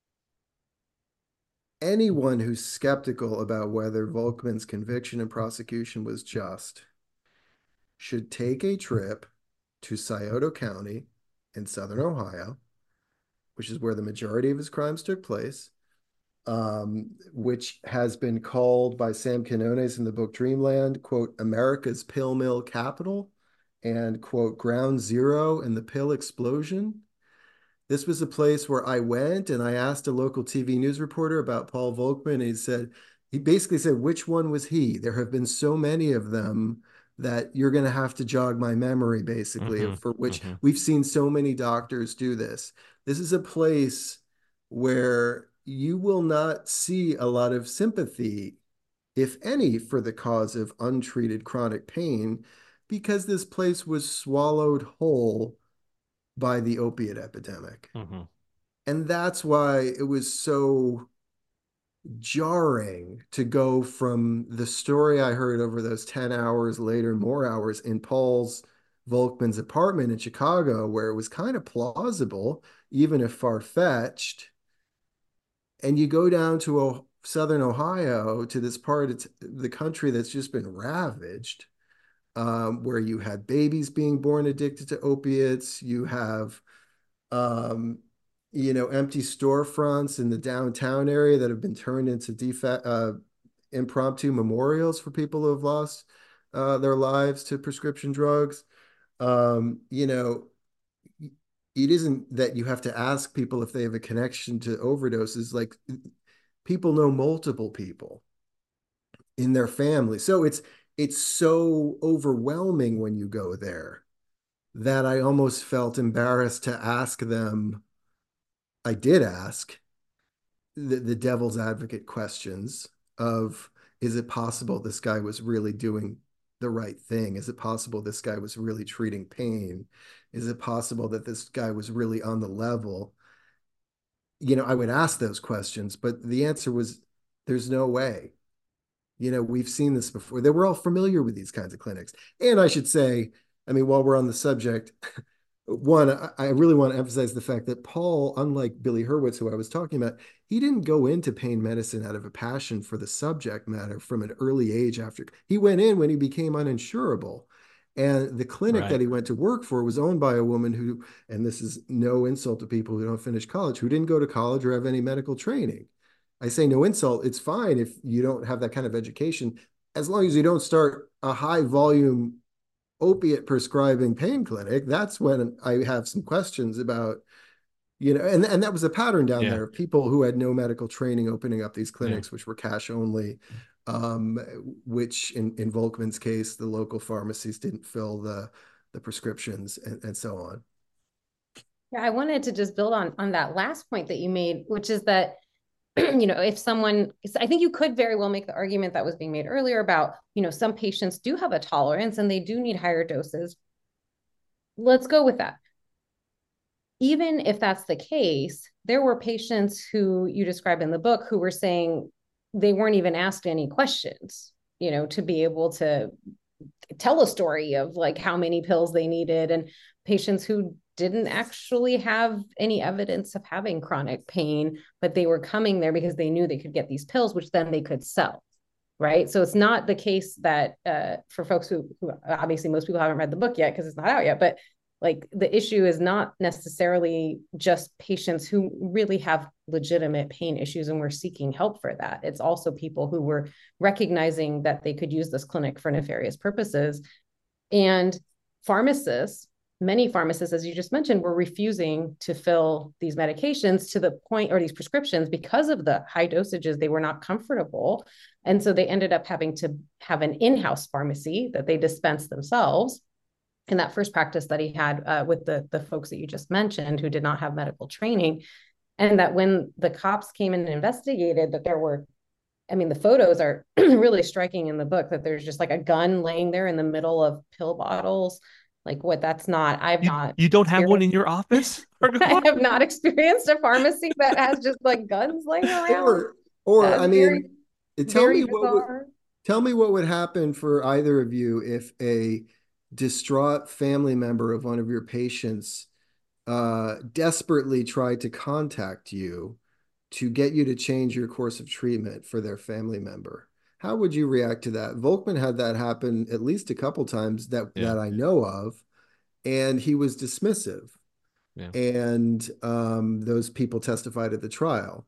anyone who's skeptical about whether Volkman's conviction and prosecution was just should take a trip to Scioto County in southern Ohio, which is where the majority of his crimes took place, um, which has been called by Sam Quinones in the book Dreamland, quote, America's pill mill capital, and, quote, ground zero in the pill explosion. This was a place where I went and I asked a local T V news reporter about Paul Volkman. And he said, he basically said, which one was he? There have been so many of them that you're going to have to jog my memory, basically, Hmm. for which Hmm. we've seen so many doctors do this. This is a place where you will not see a lot of sympathy, if any, for the cause of untreated chronic pain, because this place was swallowed whole by the opiate epidemic. Hmm. And that's why it was so jarring to go from the story I heard over those ten hours later, more hours in Paul's Volkman's apartment in Chicago, where it was kind of plausible, even if far-fetched. And you go down to a, southern Ohio, to this part of the country that's just been ravaged um, where you had babies being born addicted to opiates. You have, um, you know, empty storefronts in the downtown area that have been turned into defa- uh, impromptu memorials for people who have lost uh, their lives to prescription drugs. Um, you know, it isn't that you have to ask people if they have a connection to overdoses. Like, people know multiple people in their family. So it's it's so overwhelming when you go there that I almost felt embarrassed to ask them. I did ask the, the devil's advocate questions of, is it possible this guy was really doing the right thing? Is it possible this guy was really treating pain? Is it possible that this guy was really on the level? You know, I would ask those questions, but the answer was, there's no way. You know, we've seen this before. They were all familiar with these kinds of clinics. And I should say, I mean, while we're on the subject, one, I really want to emphasize the fact that Paul, unlike Billy Hurwitz, who I was talking about, he didn't go into pain medicine out of a passion for the subject matter from an early age. After he went in when he became uninsurable. And the clinic Right. that he went to work for was owned by a woman who, and this is no insult to people who don't finish college, who didn't go to college or have any medical training. I say no insult. It's fine if you don't have that kind of education, as long as you don't start a high volume opiate prescribing pain clinic. That's when I have some questions about, you know, and, and that was a pattern down Yeah. there of people who had no medical training opening up these clinics, Yeah. which were cash only, um, which in, in Volkman's case, the local pharmacies didn't fill the, the prescriptions and, and so on. Yeah, I wanted to just build on, on that last point that you made, which is that, you know, if someone, I think you could very well make the argument that was being made earlier about, you know, some patients do have a tolerance and they do need higher doses. Let's go with that. Even if that's the case, there were patients who you describe in the book who were saying they weren't even asked any questions, you know, to be able to tell a story of like how many pills they needed, and patients who didn't actually have any evidence of having chronic pain, but they were coming there because they knew they could get these pills, which then they could sell. Right. So it's not the case that uh, for folks who, who obviously most people haven't read the book yet because it's not out yet, but like the issue is not necessarily just patients who really have legitimate pain issues and we're seeking help for that. It's also people who were recognizing that they could use this clinic for nefarious purposes. And pharmacists, many pharmacists, as you just mentioned, were refusing to fill these medications to the point, or these prescriptions, because of the high dosages. They were not comfortable. And so they ended up having to have an in-house pharmacy that they dispensed themselves. In that first practice that he had uh, with the, the folks that you just mentioned who did not have medical training. And that when the cops came in and investigated, that there were, I mean, the photos are really striking in the book, that there's just like a gun laying there in the middle of pill bottles. Like what that's not, I've You, not. you don't have one in your office? I have not experienced a pharmacy that has just like guns laying around. Or, or That's I mean, very, tell very me what would, bizarre. tell me what would happen for either of you if a distraught family member of one of your patients uh, desperately tried to contact you to get you to change your course of treatment for their family member. How would you react to that? Volkman had that happen at least a couple times that, Yeah. that I know of, and he was dismissive. Yeah. And um, those people testified at the trial.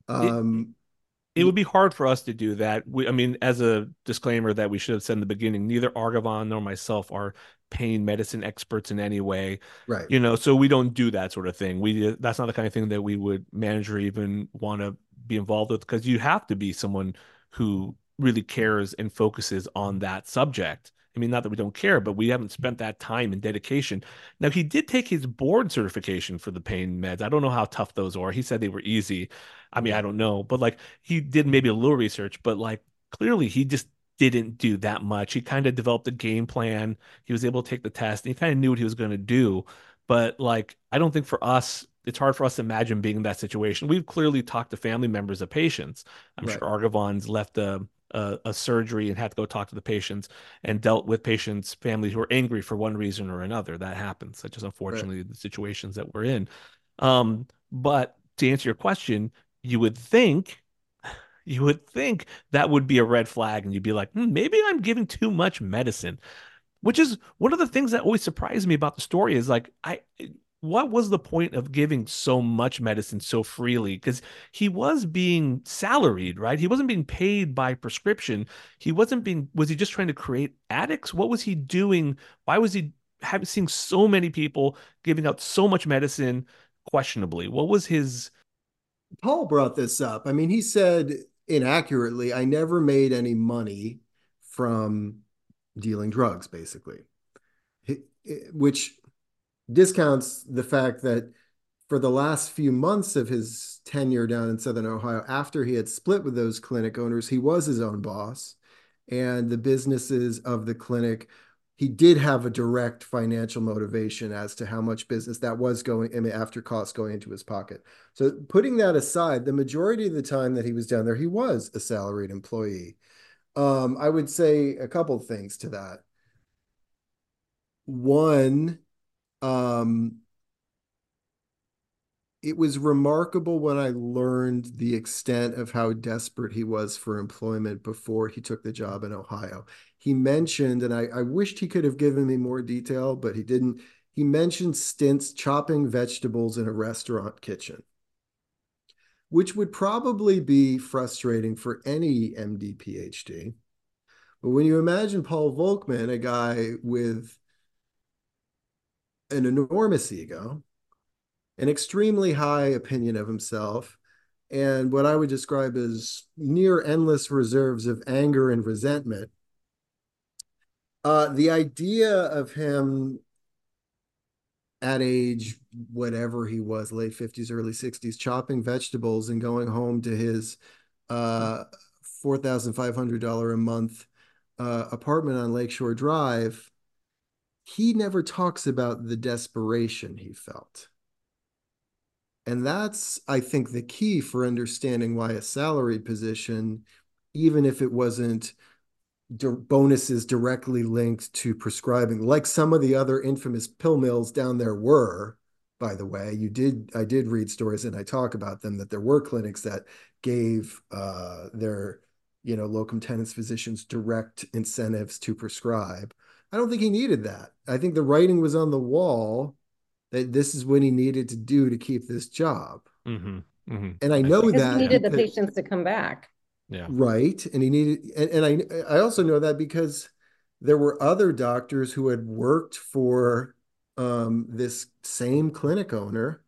Um, It would be hard for us to do that. We, I mean, as a disclaimer that we should have said in the beginning, neither Argavon nor myself are pain medicine experts in any way. right. You know, so we don't do that sort of thing. We that's not the kind of thing that we would manage or even want to be involved with, because you have to be someone who really cares and focuses on that subject. I mean, not that we don't care, but we haven't spent that time and dedication. Now, he did take his board certification for the pain meds. I don't know how tough those are. He said they were easy. I mean, I don't know, but like he did maybe a little research, but like clearly he just didn't do that much. He kind of developed a game plan. He was able to take the test and he kind of knew what he was going to do. But like, I don't think for us, it's hard for us to imagine being in that situation. We've clearly talked to family members of patients. I'm Right. sure Argavon's left a, a, a surgery and had to go talk to the patients and dealt with patients' families who are angry for one reason or another. That happens. That's just unfortunately the situations that we're in. Um, but to answer your question, you would think, you would think that would be a red flag, and you'd be like, hmm, maybe I'm giving too much medicine. which is one of the things that always surprised me about the story is like, I, what was the point of giving so much medicine so freely? Because he was being salaried, right? He wasn't being paid by prescription. He wasn't being, was he just trying to create addicts? What was he doing? Why was he having, seeing so many people giving out so much medicine questionably? What was his... Paul brought this up. I mean, he said inaccurately, I never made any money from dealing drugs, basically, which discounts the fact that for the last few months of his tenure down in Southern Ohio, after he had split with those clinic owners, he was his own boss, and the businesses of the clinic, he did have a direct financial motivation as to how much business that was going, I mean, after costs going into his pocket. So putting that aside, the majority of the time that he was down there, he was a salaried employee. Um, I would say a couple of things to that. One, um, it was remarkable when I learned the extent of how desperate he was for employment before he took the job in Ohio. He mentioned, and I, I wished he could have given me more detail, but he didn't. He mentioned stints chopping vegetables in a restaurant kitchen, which would probably be frustrating for any M D, P H D. But when you imagine Paul Volckmann, a guy with an enormous ego, an extremely high opinion of himself, and what I would describe as near endless reserves of anger and resentment, uh, the idea of him at age whatever he was, late fifties, early sixties, chopping vegetables and going home to his uh, four thousand five hundred dollars a month uh, apartment on Lakeshore Drive, he never talks about the desperation he felt. And that's, I think, the key for understanding why a salaried position, even if it wasn't di- bonuses directly linked to prescribing, like some of the other infamous pill mills down there were, by the way, you did, I did read stories and I talk about them, that there were clinics that gave uh, their, you know, locum tenens physicians direct incentives to prescribe. I don't think he needed that. I think the writing was on the wall that this is what he needed to do to keep this job. Mm-hmm, mm-hmm. And I know because that he needed because, the patients to come back. Yeah. Right. And he needed, and, and I, I also know that because there were other doctors who had worked for um, this same clinic owner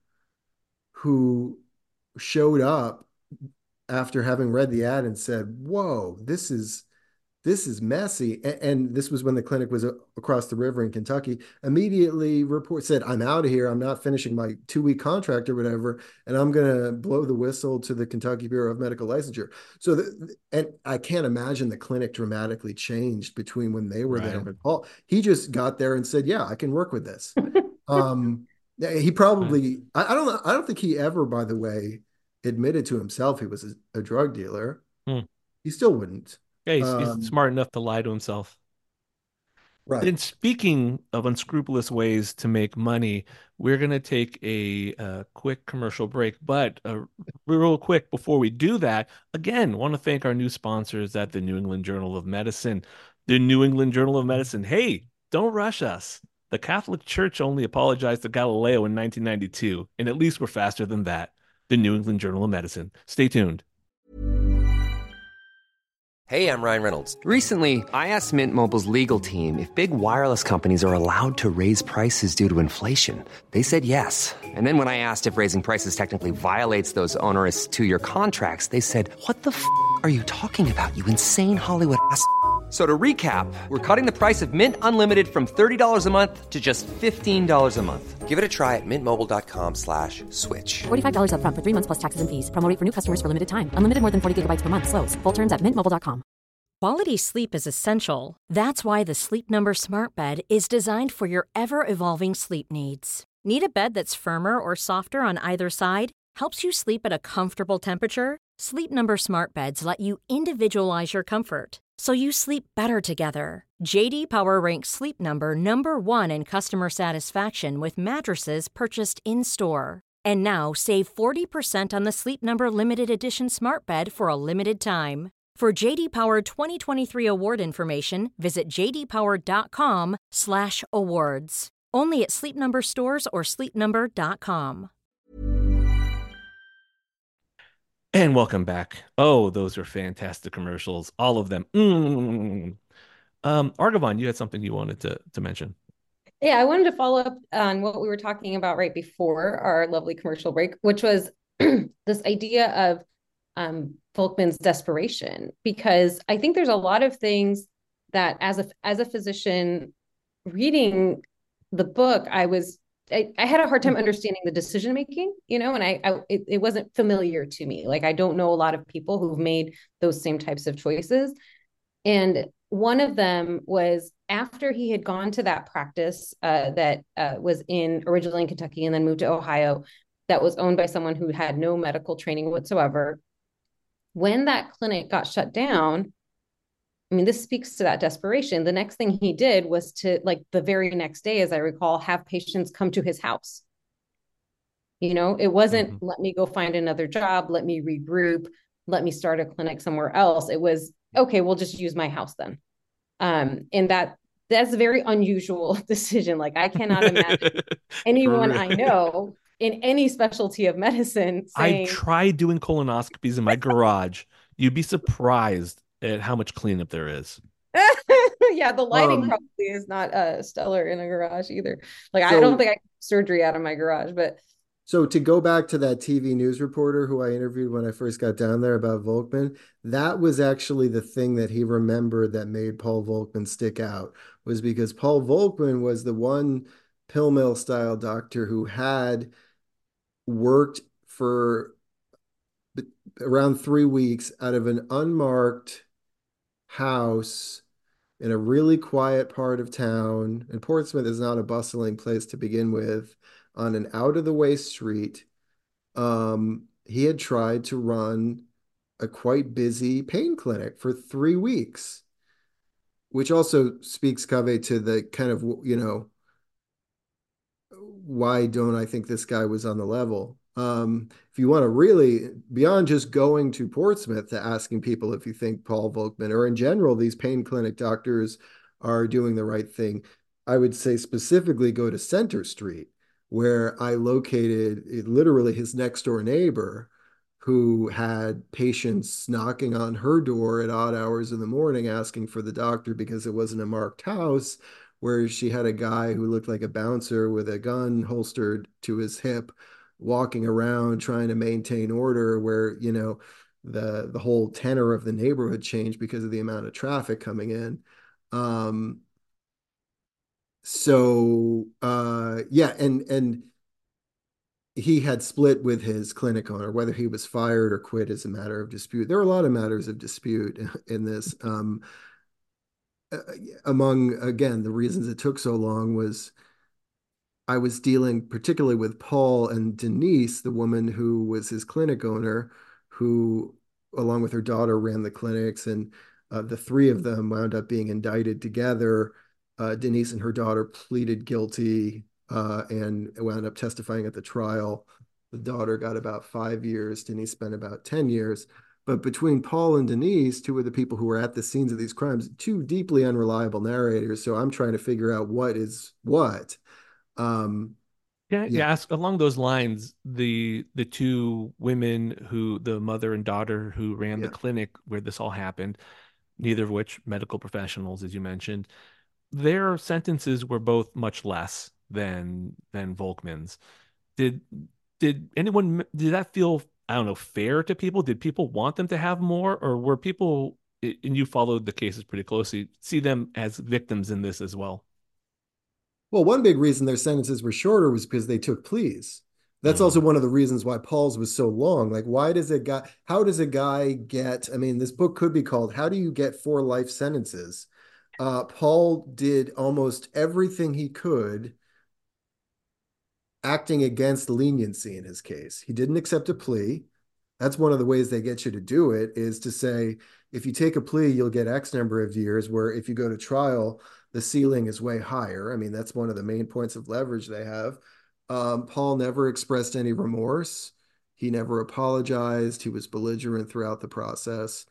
who showed up after having read the ad and said, whoa, this is, this is messy. And, and this was when the clinic was a, across the river in Kentucky. Immediately report said, I'm out of here. I'm not finishing my two week contract or whatever. And I'm going to blow the whistle to the Kentucky Bureau of Medical Licensure. So, the, and I can't imagine the clinic dramatically changed between when they were Right. there and Paul. He just got there and said, yeah, I can work with this. um, he probably, right. I, I don't know. I don't think he ever, by the way, admitted to himself he was a, a drug dealer. Hmm. He still wouldn't. Yeah, he's, um, he's smart enough to lie to himself. Right. And speaking of unscrupulous ways to make money, we're going to take a, a quick commercial break. But uh, real quick, before we do that, again, want to thank our new sponsors at the New England Journal of Medicine. The New England Journal of Medicine. Hey, don't rush us. The Catholic Church only apologized to Galileo in nineteen ninety-two, and at least we're faster than that. The New England Journal of Medicine. Stay tuned. Hey, I'm Ryan Reynolds. Recently, I asked Mint Mobile's legal team if big wireless companies are allowed to raise prices due to inflation. They said yes. And then when I asked if raising prices technically violates those onerous two-year contracts, they said, what the f*** are you talking about, you insane Hollywood ass f- So to recap, we're cutting the price of Mint Unlimited from thirty dollars a month to just fifteen dollars a month. Give it a try at mintmobile.com slash switch. forty-five dollars up front for three months plus taxes and fees. Promo rate for new customers for limited time. Unlimited more than forty gigabytes per month. Slows full terms at mint mobile dot com. Quality sleep is essential. That's why the Sleep Number Smart Bed is designed for your ever-evolving sleep needs. Need a bed that's firmer or softer on either side? Helps you sleep at a comfortable temperature? Sleep Number Smart Beds let you individualize your comfort, so you sleep better together. J D Power ranks Sleep Number number one in customer satisfaction with mattresses purchased in-store. And now save forty percent on the Sleep Number Limited Edition Smart Bed for a limited time. For J D Power twenty twenty-three award information, visit j d power dot com slash awards. Only at Sleep Number stores or sleep number dot com. And welcome back. Oh, those are fantastic commercials. All of them. Mm. Um, Argavon, you had something you wanted to, to mention. Yeah, I wanted to follow up on what we were talking about right before our lovely commercial break, which was this idea of um, Volkmann's desperation, because I think there's a lot of things that as a as a physician reading the book, I was I, I had a hard time understanding the decision making, you know, and I, I it, it wasn't familiar to me. Like, I don't know a lot of people who've made those same types of choices. And one of them was after he had gone to that practice uh, that uh, was in originally in Kentucky and then moved to Ohio, that was owned by someone who had no medical training whatsoever. When that clinic got shut down, I mean, this speaks to that desperation. The next thing he did was to, like, the very next day, as I recall, have patients come to his house. You know, it wasn't, mm-hmm. let me go find another job, let me regroup, let me start a clinic somewhere else. It was, okay, we'll just use my house then. Um, and that that's a very unusual decision. Like, I cannot imagine anyone I know in any specialty of medicine saying, I tried doing colonoscopies in my garage. You'd be surprised at how much cleanup there is. Yeah, the lighting um, probably is not uh, stellar in a garage either. Like, so, I don't think I can do surgery out of my garage, but. So to go back to that T V news reporter who I interviewed when I first got down there about Volkmann, that was actually the thing that he remembered that made Paul Volkmann stick out, was because Paul Volkmann was the one pill mill style doctor who had worked for around three weeks out of an unmarked house in a really quiet part of town. And Portsmouth is not a bustling place to begin with. On an out-of-the-way street. Um, he had tried to run a quite busy pain clinic for three weeks, which also speaks, Kaveh, to the kind of, you know, why don't I think this guy was on the level? Um, if you want to really, beyond just going to Portsmouth to asking people if you think Paul Volkmann, or in general, these pain clinic doctors are doing the right thing, I would say specifically go to Center Street, where I located it, literally his next door neighbor who had patients knocking on her door at odd hours in the morning asking for the doctor because it wasn't a marked house, where she had a guy who looked like a bouncer with a gun holstered to his hip walking around trying to maintain order, where, you know, the the whole tenor of the neighborhood changed because of the amount of traffic coming in. Um, So, uh, yeah, and and he had split with his clinic owner. Whether he was fired or quit is a matter of dispute. There are a lot of matters of dispute in this. Um, among, again, the reasons it took so long was I was dealing particularly with Paul and Denise, the woman who was his clinic owner, who, along with her daughter, ran the clinics, and uh, the three of them wound up being indicted together. Uh, Denise and her daughter pleaded guilty uh, and wound up testifying at the trial. The daughter got about five years. Denise spent about ten years. But between Paul and Denise, two of the people who were at the scenes of these crimes, two deeply unreliable narrators. So I'm trying to figure out what is what. Um, yeah, yeah. Ask along those lines, the the two women who, the mother and daughter who ran yeah. the clinic where this all happened, neither of which medical professionals, as you mentioned, their sentences were both much less than than Volkmann's. Did did anyone did that feel, I don't know, fair to people? Did people want them to have more, or were people, and you followed the cases pretty closely, see them as victims in this as well? Well, one big reason their sentences were shorter was because they took pleas. That's mm. also one of the reasons why Paul's was so long. Like, why does a guy, how does a guy get, I mean, this book could be called, How Do You Get Four Life Sentences? Uh, Paul did almost everything he could acting against leniency in his case. He didn't accept a plea. That's one of the ways they get you to do it, is to say, if you take a plea, you'll get X number of years, where if you go to trial, the ceiling is way higher. I mean, that's one of the main points of leverage they have. Um, Paul never expressed any remorse. He never apologized. He was belligerent throughout the process.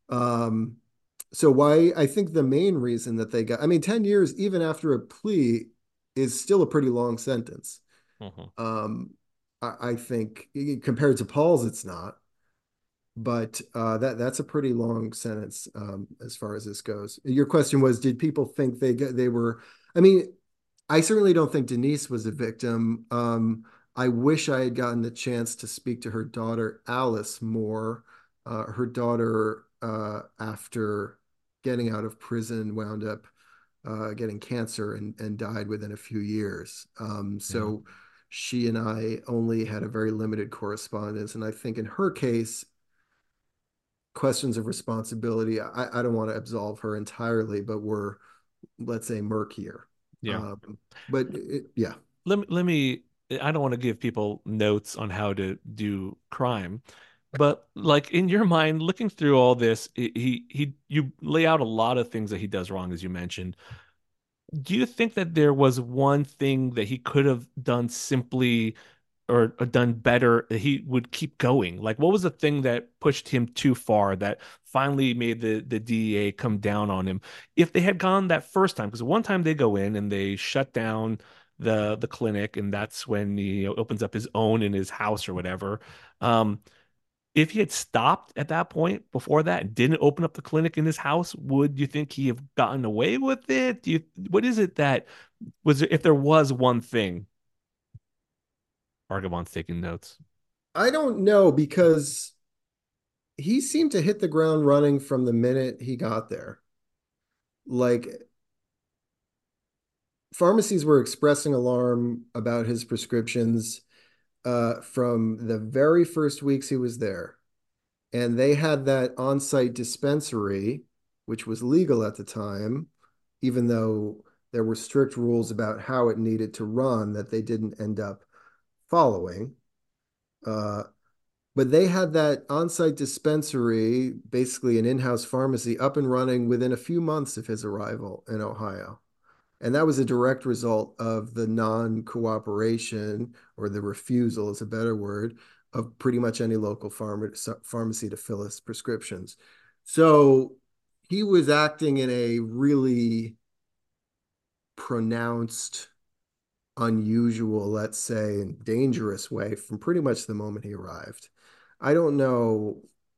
Um, so why I think the main reason that they got, I mean, ten years, even after a plea, is still a pretty long sentence. Mhm. Um, I, I think compared to Paul's, it's not, but uh, that that's a pretty long sentence um, as far as this goes. Your question was, did people think they they were? I mean, I certainly don't think Denise was a victim. Um, I wish I had gotten the chance to speak to her daughter, Alice, more. Uh, her daughter, uh, after getting out of prison, wound up uh, getting cancer and, and died within a few years. Um, Yeah. so she and I only had a very limited correspondence. And I think in her case, questions of responsibility, I, I don't want to absolve her entirely, but were, let's say, murkier. Yeah. Um, but it, yeah. Let me, let me, I don't want to give people notes on how to do crime, but like in your mind, looking through all this, he, he, you lay out a lot of things that he does wrong, as you mentioned. Do you think that there was one thing that he could have done simply or, or done better, he would keep going? Like, what was the thing that pushed him too far that finally made the, the D E A come down on him? If they had gone that first time, because one time they go in and they shut down the the clinic, and that's when he, you know, opens up his own in his house or whatever. Um, if he had stopped at that point before that and didn't open up the clinic in his house, would you think he have gotten away with it? Do you, what is it that was, if there was one thing? Argabon's taking notes. I don't know because he seemed to hit the ground running from the minute he got there. Like pharmacies were expressing alarm about his prescriptions uh, from the very first weeks he was there. And they had that on-site dispensary, which was legal at the time, even though there were strict rules about how it needed to run that they didn't end up following. Uh, but they had that on-site dispensary, basically an in-house pharmacy, up and running within a few months of his arrival in Ohio. And that was a direct result of the non-cooperation, or the refusal is a better word, of pretty much any local pharma- pharmacy to fill his prescriptions. So he was acting in a really pronounced, unusual, let's say, and dangerous way from pretty much the moment he arrived. I don't know.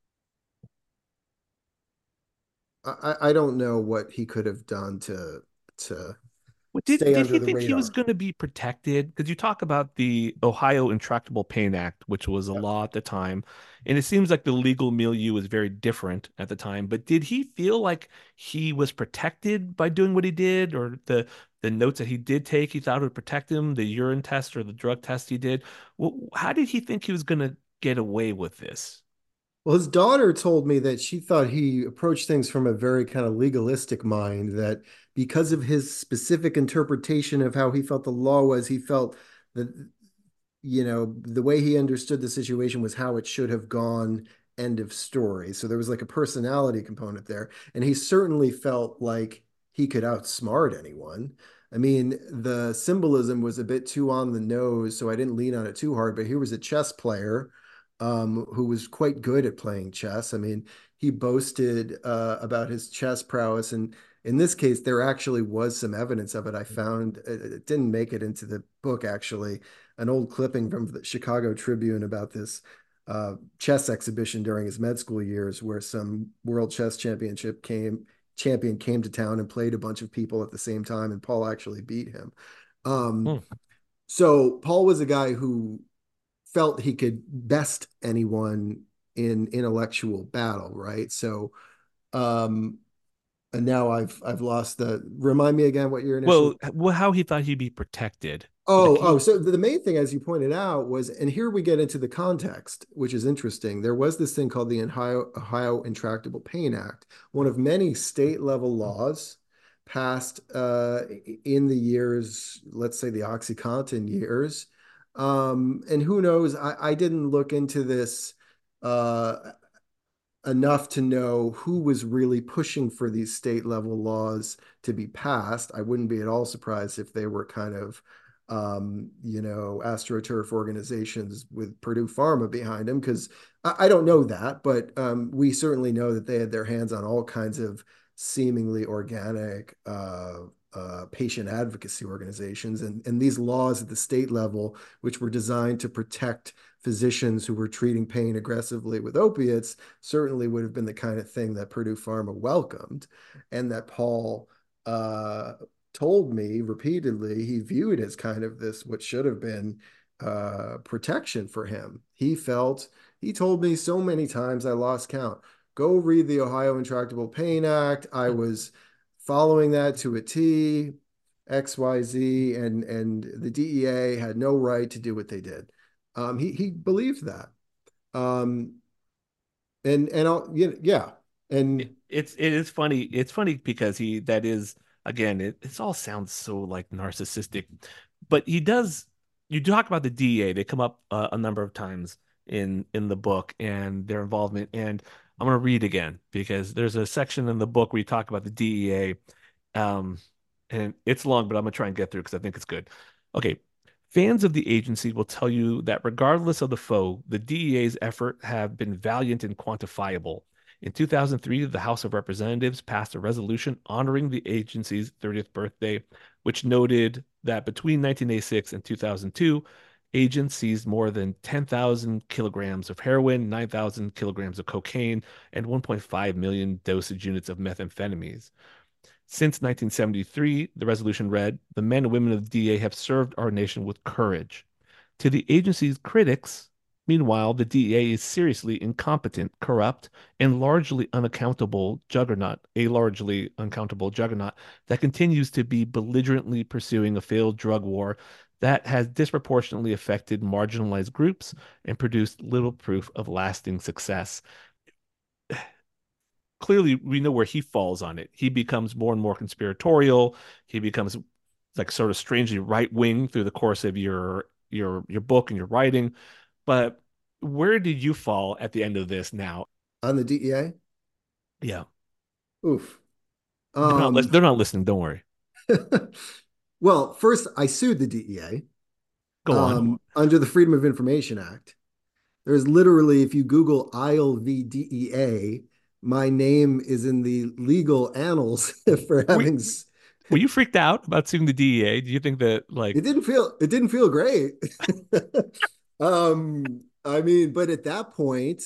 I, I don't know what he could have done to to What did stay did under he the think he was radar. going to be protected? Because you talk about the Ohio Intractable Pain Act, which was a law at the time, and it seems like the legal milieu was very different at the time. But did he feel like he was protected by doing what he did, or the the notes that he did take, he thought would protect him, the urine test or the drug test he did? Well, how did he think he was going to get away with this? Well, his daughter told me that she thought he approached things from a very kind of legalistic mind, that because of his specific interpretation of how he felt the law was, he felt that, you know, the way he understood the situation was how it should have gone, end of story. So there was like a personality component there. And he certainly felt like he could outsmart anyone. I mean, the symbolism was a bit too on the nose, so I didn't lean on it too hard. But here was a chess player um, who was quite good at playing chess. I mean, he boasted uh, about his chess prowess. And in this case, there actually was some evidence of it. I found it, it didn't make it into the book, actually, an old clipping from the Chicago Tribune about this uh, chess exhibition during his med school years, where some world chess championship came champion came to town and played a bunch of people at the same time, and Paul actually beat him. Um, Hmm. so Paul was a guy who felt he could best anyone in intellectual battle, right? So, um, and now I've I've lost the. Remind me again what your initial. Well, well, how he thought he'd be protected? Like Oh, oh, he, so the main thing, as you pointed out, was, and here we get into the context, which is interesting. There was this thing called the Ohio, Ohio Intractable Pain Act, one of many state level laws passed uh, in the years, let's say the OxyContin years. Um, and who knows, I, I didn't look into this uh, enough to know who was really pushing for these state level laws to be passed. I wouldn't be at all surprised if they were kind of um, you know, AstroTurf organizations with Purdue Pharma behind them, because I, I don't know that, but um, we certainly know that they had their hands on all kinds of seemingly organic uh, uh, patient advocacy organizations. And, and these laws at the state level, which were designed to protect physicians who were treating pain aggressively with opiates, certainly would have been the kind of thing that Purdue Pharma welcomed, and that Paul uh, told me repeatedly he viewed as kind of this, what should have been uh, protection for him. He felt, he told me so many times I lost count, go read the Ohio Intractable Pain Act. I was following that to a T, X Y Z, and, and the D E A had no right to do what they did. Um, he, he believed that. Um, and, and I'll, yeah. And it, it's, it is funny. It's funny because he, that is, again, it it's all sounds so like narcissistic, but he does. You talk about the D E A; they come up uh, a number of times in in the book and their involvement. And I'm going to read again because there's a section in the book where you talk about the D E A, um, and it's long, but I'm going to try and get through because I think it's good. Okay. Fans of the agency will tell you that regardless of the foe, the D E A's effort have been valiant and quantifiable. In two thousand three, the House of Representatives passed a resolution honoring the agency's thirtieth birthday, which noted that between nineteen eighty-six and two thousand two, agents seized more than ten thousand kilograms of heroin, nine thousand kilograms of cocaine, and one point five million dosage units of methamphetamines. Since nineteen seventy-three, the resolution read, the men and women of the D E A have served our nation with courage. To the agency's critics, meanwhile, the D E A is seriously incompetent, corrupt, and largely unaccountable juggernaut, a largely unaccountable juggernaut that continues to be belligerently pursuing a failed drug war that has disproportionately affected marginalized groups and produced little proof of lasting success. Clearly, we know where he falls on it. He becomes more and more conspiratorial. He becomes like sort of strangely right-wing through the course of your your your book and your writing. But where did you fall at the end of this now? On the D E A? Yeah. Oof. Um, they're, not, they're not listening. Don't worry. Well, first, I sued the D E A. Go on. Um, under the Freedom of Information Act. There's literally, if you Google I L V D E A, my name is in the legal annals for having... Were, were you freaked out about suing the D E A? Do you think that, like... It didn't feel, it didn't feel great. um, I mean, but at that point,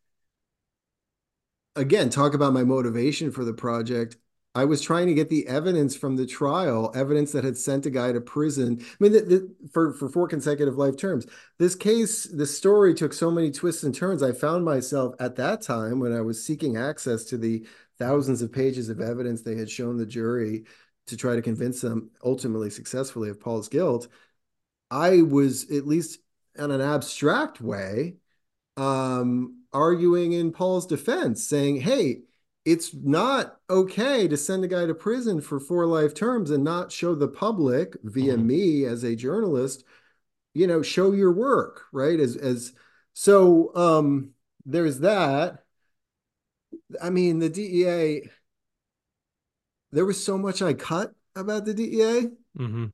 again, talk about my motivation for the project. I was trying to get the evidence from the trial, evidence that had sent a guy to prison. I mean, the, the, for, for four consecutive life terms. This case, this story took so many twists and turns. I found myself at that time when I was seeking access to the thousands of pages of evidence they had shown the jury to try to convince them ultimately successfully of Paul's guilt. I was, at least in an abstract way, um, arguing in Paul's defense, saying, hey, it's not okay to send a guy to prison for four life terms and not show the public via mm-hmm. me as a journalist, you know, show your work, right? As, as, so, um, there's that. I mean, the D E A, there was so much I cut about the D E A mm-hmm.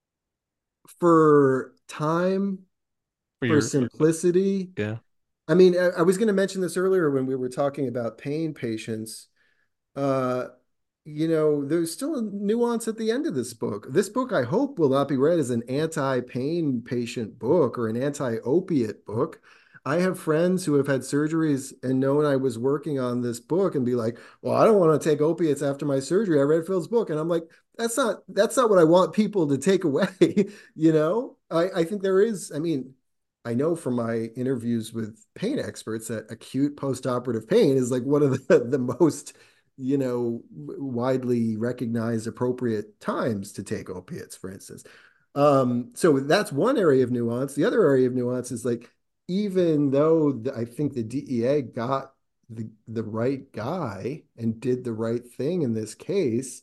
for time, for, for your, simplicity. Yeah. I mean, I, I was going to mention this earlier when we were talking about pain patients. Uh, you know, there's still a nuance at the end of this book. This book, I hope, will not be read as an anti-pain patient book or an anti-opiate book. I have friends who have had surgeries and known I was working on this book and be like, well, I don't want to take opiates after my surgery. I read Phil's book. And I'm like, that's not, that's not what I want people to take away. You know, I, I think there is, I mean, I know from my interviews with pain experts that acute postoperative pain is like one of the, the most, you know, widely recognized appropriate times to take opiates, for instance. Um, so that's one area of nuance. The other area of nuance is like, even though the, I think the D E A got the, the right guy and did the right thing in this case,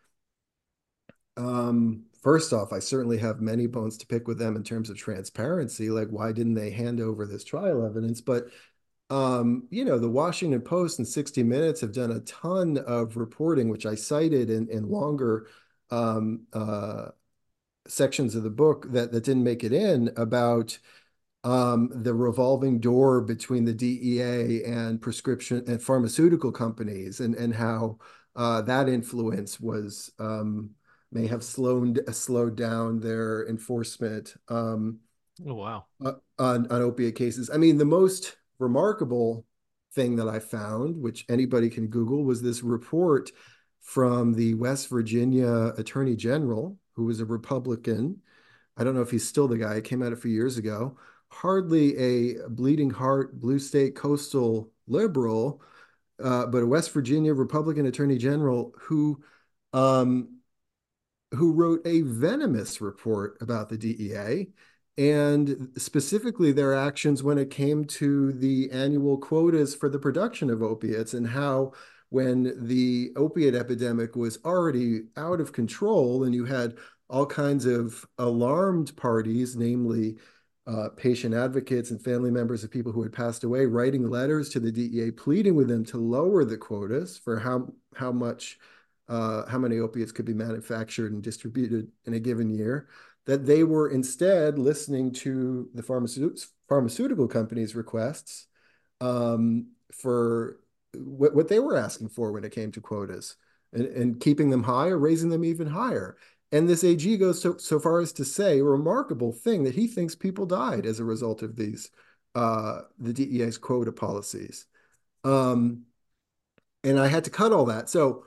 um, first off, I certainly have many bones to pick with them in terms of transparency. Like, why didn't they hand over this trial evidence? But, um, you know, the Washington Post and sixty minutes have done a ton of reporting, which I cited in, in longer um, uh, sections of the book that that didn't make it in about um, the revolving door between the D E A and prescription and pharmaceutical companies, and and how uh, that influence was um, may have slowed slowed down their enforcement um, Oh, wow. uh, on on opiate cases. I mean, the most remarkable thing that I found, which anybody can Google, was this report from the West Virginia Attorney General, who was a Republican. I don't know if he's still the guy. It came out a few years ago. Hardly a bleeding heart, blue state coastal liberal, uh, but a West Virginia Republican Attorney General who um, who wrote a venomous report about the D E A and specifically their actions when it came to the annual quotas for the production of opiates, and how when the opiate epidemic was already out of control and you had all kinds of alarmed parties, namely uh, patient advocates and family members of people who had passed away, writing letters to the D E A pleading with them to lower the quotas for how how much uh, how many opiates could be manufactured and distributed in a given year, that they were instead listening to the pharmaceutical pharmaceutical companies' requests um, for what, what they were asking for when it came to quotas, and, and keeping them high or raising them even higher. And this A G goes so, so far as to say a remarkable thing, that he thinks people died as a result of these, uh, the D E A's quota policies. Um, and I had to cut all that. So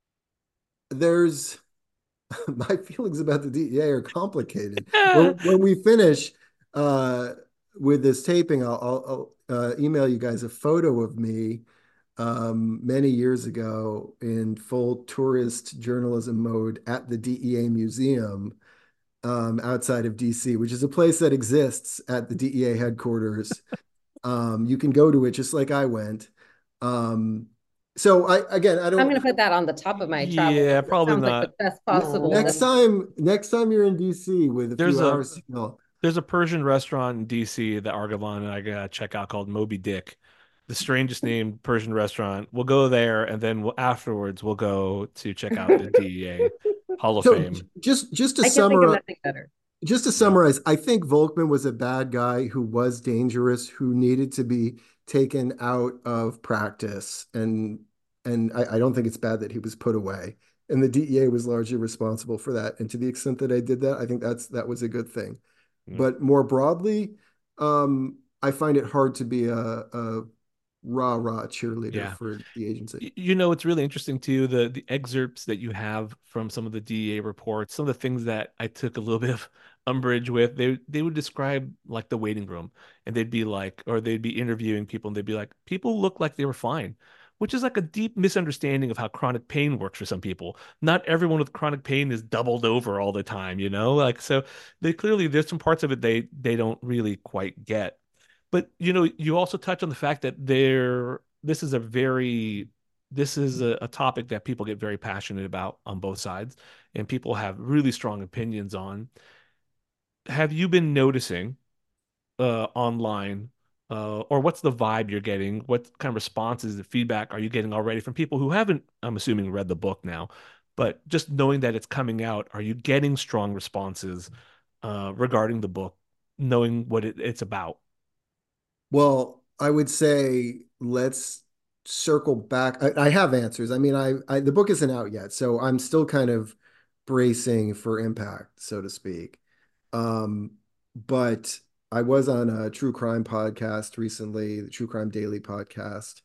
there's my feelings about the D E A are complicated. When, when we finish uh, with this taping, I'll, I'll, I'll uh, email you guys a photo of me um, many years ago in full tourist journalism mode at the D E A Museum um, outside of D C, which is a place that exists at the D E A headquarters. Um, you can go to it just like I went. Um, so I again, I don't. I'm going to put that on the top of my travel. Yeah, list. It probably sounds not. like the best possible. Next time, next time you're in D C with a There's few a- hours signal. There's a Persian restaurant in D C that Argavan and I gotta check out called Moby Dick. The strangest named Persian restaurant. We'll go there, and then we'll, afterwards we'll go to check out the D E A Hall of So Fame. just just to I can think of summarize, nothing better. just to summarize, I think Volkman was a bad guy who was dangerous, who needed to be taken out of practice, and and I, I don't think it's bad that he was put away. And the D E A was largely responsible for that. And to the extent that I did that, I think that's that was a good thing. Mm. But more broadly, um, I find it hard to be a, a rah rah cheerleader Yeah. for the agency. Y- You know, it's really interesting too, the the excerpts that you have from some of the D E A reports, some of the things that I took a little bit of umbrage with, they they would describe like the waiting room, and they'd be like, or they'd be interviewing people and they'd be like, people look like they were fine, which is like a deep misunderstanding of how chronic pain works for some people. Not everyone with chronic pain is doubled over all the time, you know? Like, so they clearly, there's some parts of it they they don't really quite get. But you know, you also touch on the fact that there, this is a very, this is a, a topic that people get very passionate about on both sides, and people have really strong opinions on. Have you been noticing uh, online, uh, or what's the vibe you're getting? What kind of responses, the feedback are you getting already from people who haven't, I'm assuming, read the book now, but just knowing that it's coming out, are you getting strong responses uh, regarding the book, knowing what it, it's about? Well, I would say let's circle back. I, I have answers. I mean, I, I the book isn't out yet, so I'm still kind of bracing for impact, so to speak. Um, but I was on a true crime podcast recently, the True Crime Daily podcast,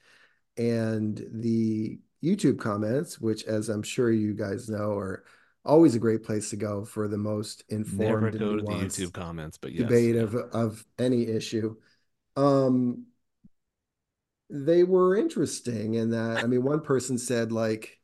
and the YouTube comments, which, as I'm sure you guys know, are always a great place to go for the most Never informed and go to the nuanced YouTube comments, but yes, debate yeah. of of any issue. Um, they were interesting in that, I mean, one person said, like,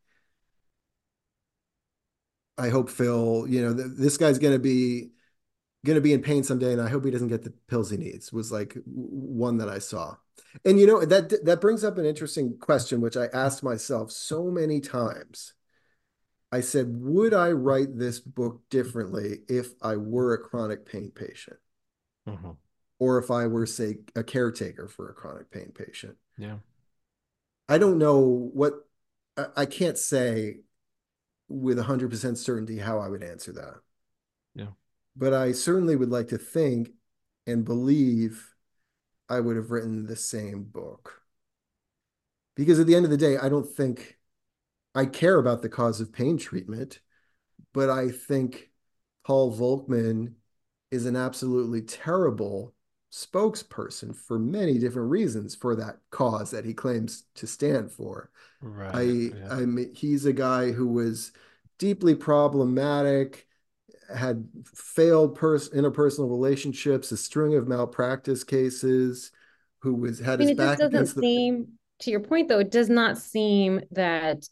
I hope Phil, you know, th this guy's gonna be gonna be in pain someday, and I hope he doesn't get the pills he needs, was like w- one that I saw. And you know, that that brings up an interesting question, which I asked myself so many times. I said, would I write this book differently if I were a chronic pain patient? Mhm. Or if I were, say, a caretaker for a chronic pain patient? Yeah. I don't know what, I, I can't say with one hundred percent certainty how I would answer that. Yeah. but I certainly would like to think and believe I would have written the same book. Because at the end of the day, I don't think I care about the cause of pain treatment, but I think Paul Volckmann is an absolutely terrible spokesperson for many different reasons for that cause that he claims to stand for. Right. I, Yeah. I mean, he's a guy who was deeply problematic, had failed pers- interpersonal relationships, a string of malpractice cases, who was had I mean, his it just back against doesn't the. seem, to your point though, it does not seem that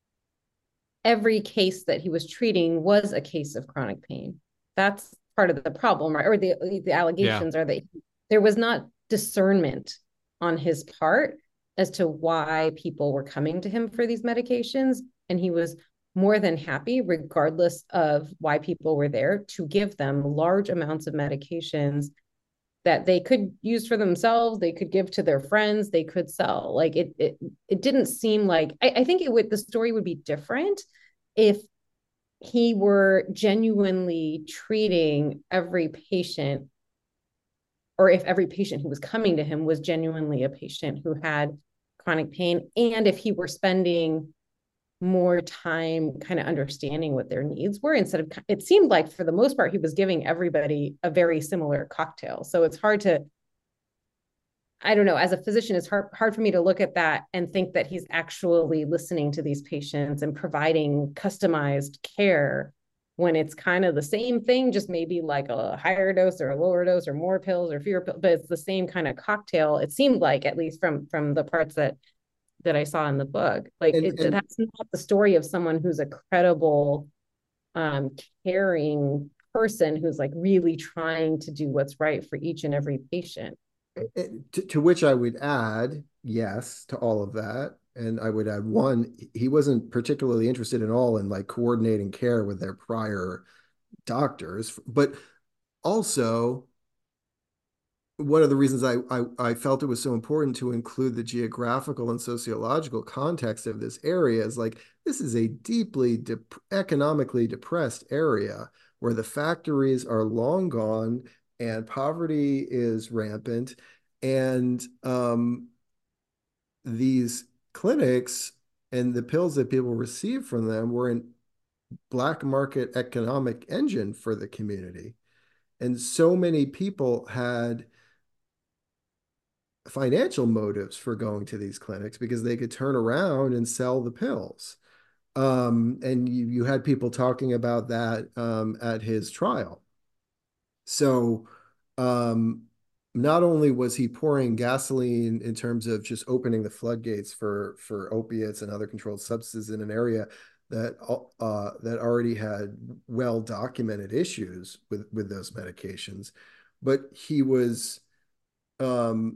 every case that he was treating was a case of chronic pain. That's part of the problem, right? Or the the allegations yeah. are that there was not discernment on his part as to why people were coming to him for these medications. And he was more than happy, regardless of why people were there, to give them large amounts of medications that they could use for themselves, they could give to their friends, they could sell. Like it, it, it didn't seem like, I, I think it would, the story would be different if he were genuinely treating every patient, or if every patient who was coming to him was genuinely a patient who had chronic pain, and if he were spending more time kind of understanding what their needs were, instead of, it seemed like for the most part, he was giving everybody a very similar cocktail. So it's hard to, I don't know, as a physician, it's hard, hard for me to look at that and think that he's actually listening to these patients and providing customized care when it's kind of the same thing, just maybe like a higher dose or a lower dose or more pills or fewer pills, but it's the same kind of cocktail. It seemed like, at least from, from the parts that, that I saw in the book, like and, it, and, that's not the story of someone who's a credible, um, caring person who's like really trying to do what's right for each and every patient. To, to which I would add, yes, to all of that. And I would add one, he wasn't particularly interested at all in like coordinating care with their prior doctors. But also, one of the reasons I, I, I felt it was so important to include the geographical and sociological context of this area is like, this is a deeply de- economically depressed area where the factories are long gone and poverty is rampant. And um, these clinics and the pills that people receive from them were an black market economic engine for the community. And so many people had financial motives for going to these clinics because they could turn around and sell the pills. Um, and you, you had people talking about that um, at his trial. So um, not only was he pouring gasoline in terms of just opening the floodgates for, for opiates and other controlled substances in an area that uh, that already had well-documented issues with, with those medications, but he was um,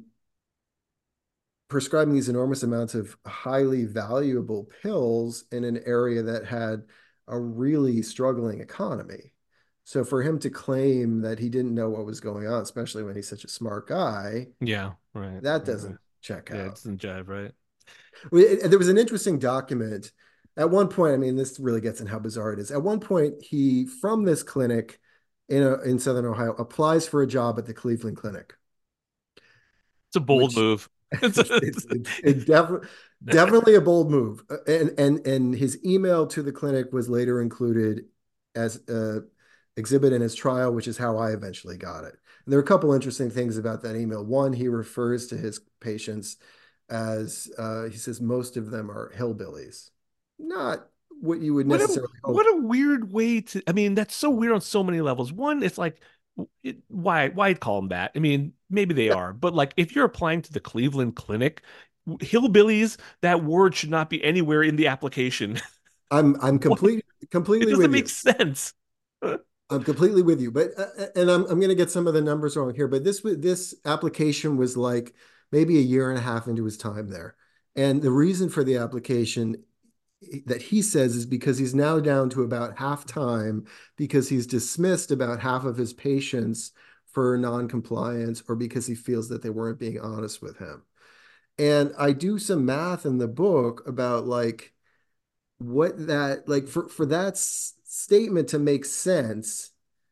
prescribing these enormous amounts of highly valuable pills in an area that had a really struggling economy. So for him to claim that he didn't know what was going on, especially when he's such a smart guy, yeah, right, that doesn't right. check yeah, out. It doesn't jive, right? There was an interesting document. At one point, I mean, this really gets in how bizarre it is. At one point, he, from this clinic in, a, in Southern Ohio, applies for a job at the Cleveland Clinic. It's a bold which, move. It's, it's, it's it definitely definitely a bold move. And and and his email to the clinic was later included as a exhibit in his trial, which is how I eventually got it. And there are a couple interesting things about that email. One, he refers to his patients as uh, he says most of them are hillbillies. Not what you would necessarily what a, hope. What a weird way to, I mean, that's so weird on so many levels. One, it's like, it, why, why call them that? I mean, maybe they are, but like, if you're applying to the Cleveland Clinic, hillbillies, that word should not be anywhere in the application. I'm, I'm completely, completely it with you. you. It doesn't make sense. I'm completely with you, but, uh, and I'm, I'm going to get some of the numbers wrong here, but this, this application was like maybe a year and a half into his time there. And the reason for the application that he says is because he's now down to about half time because he's dismissed about half of his patients for non-compliance or because he feels that they weren't being honest with him. And I do some math in the book about like what that, like for, for that s- statement to make sense,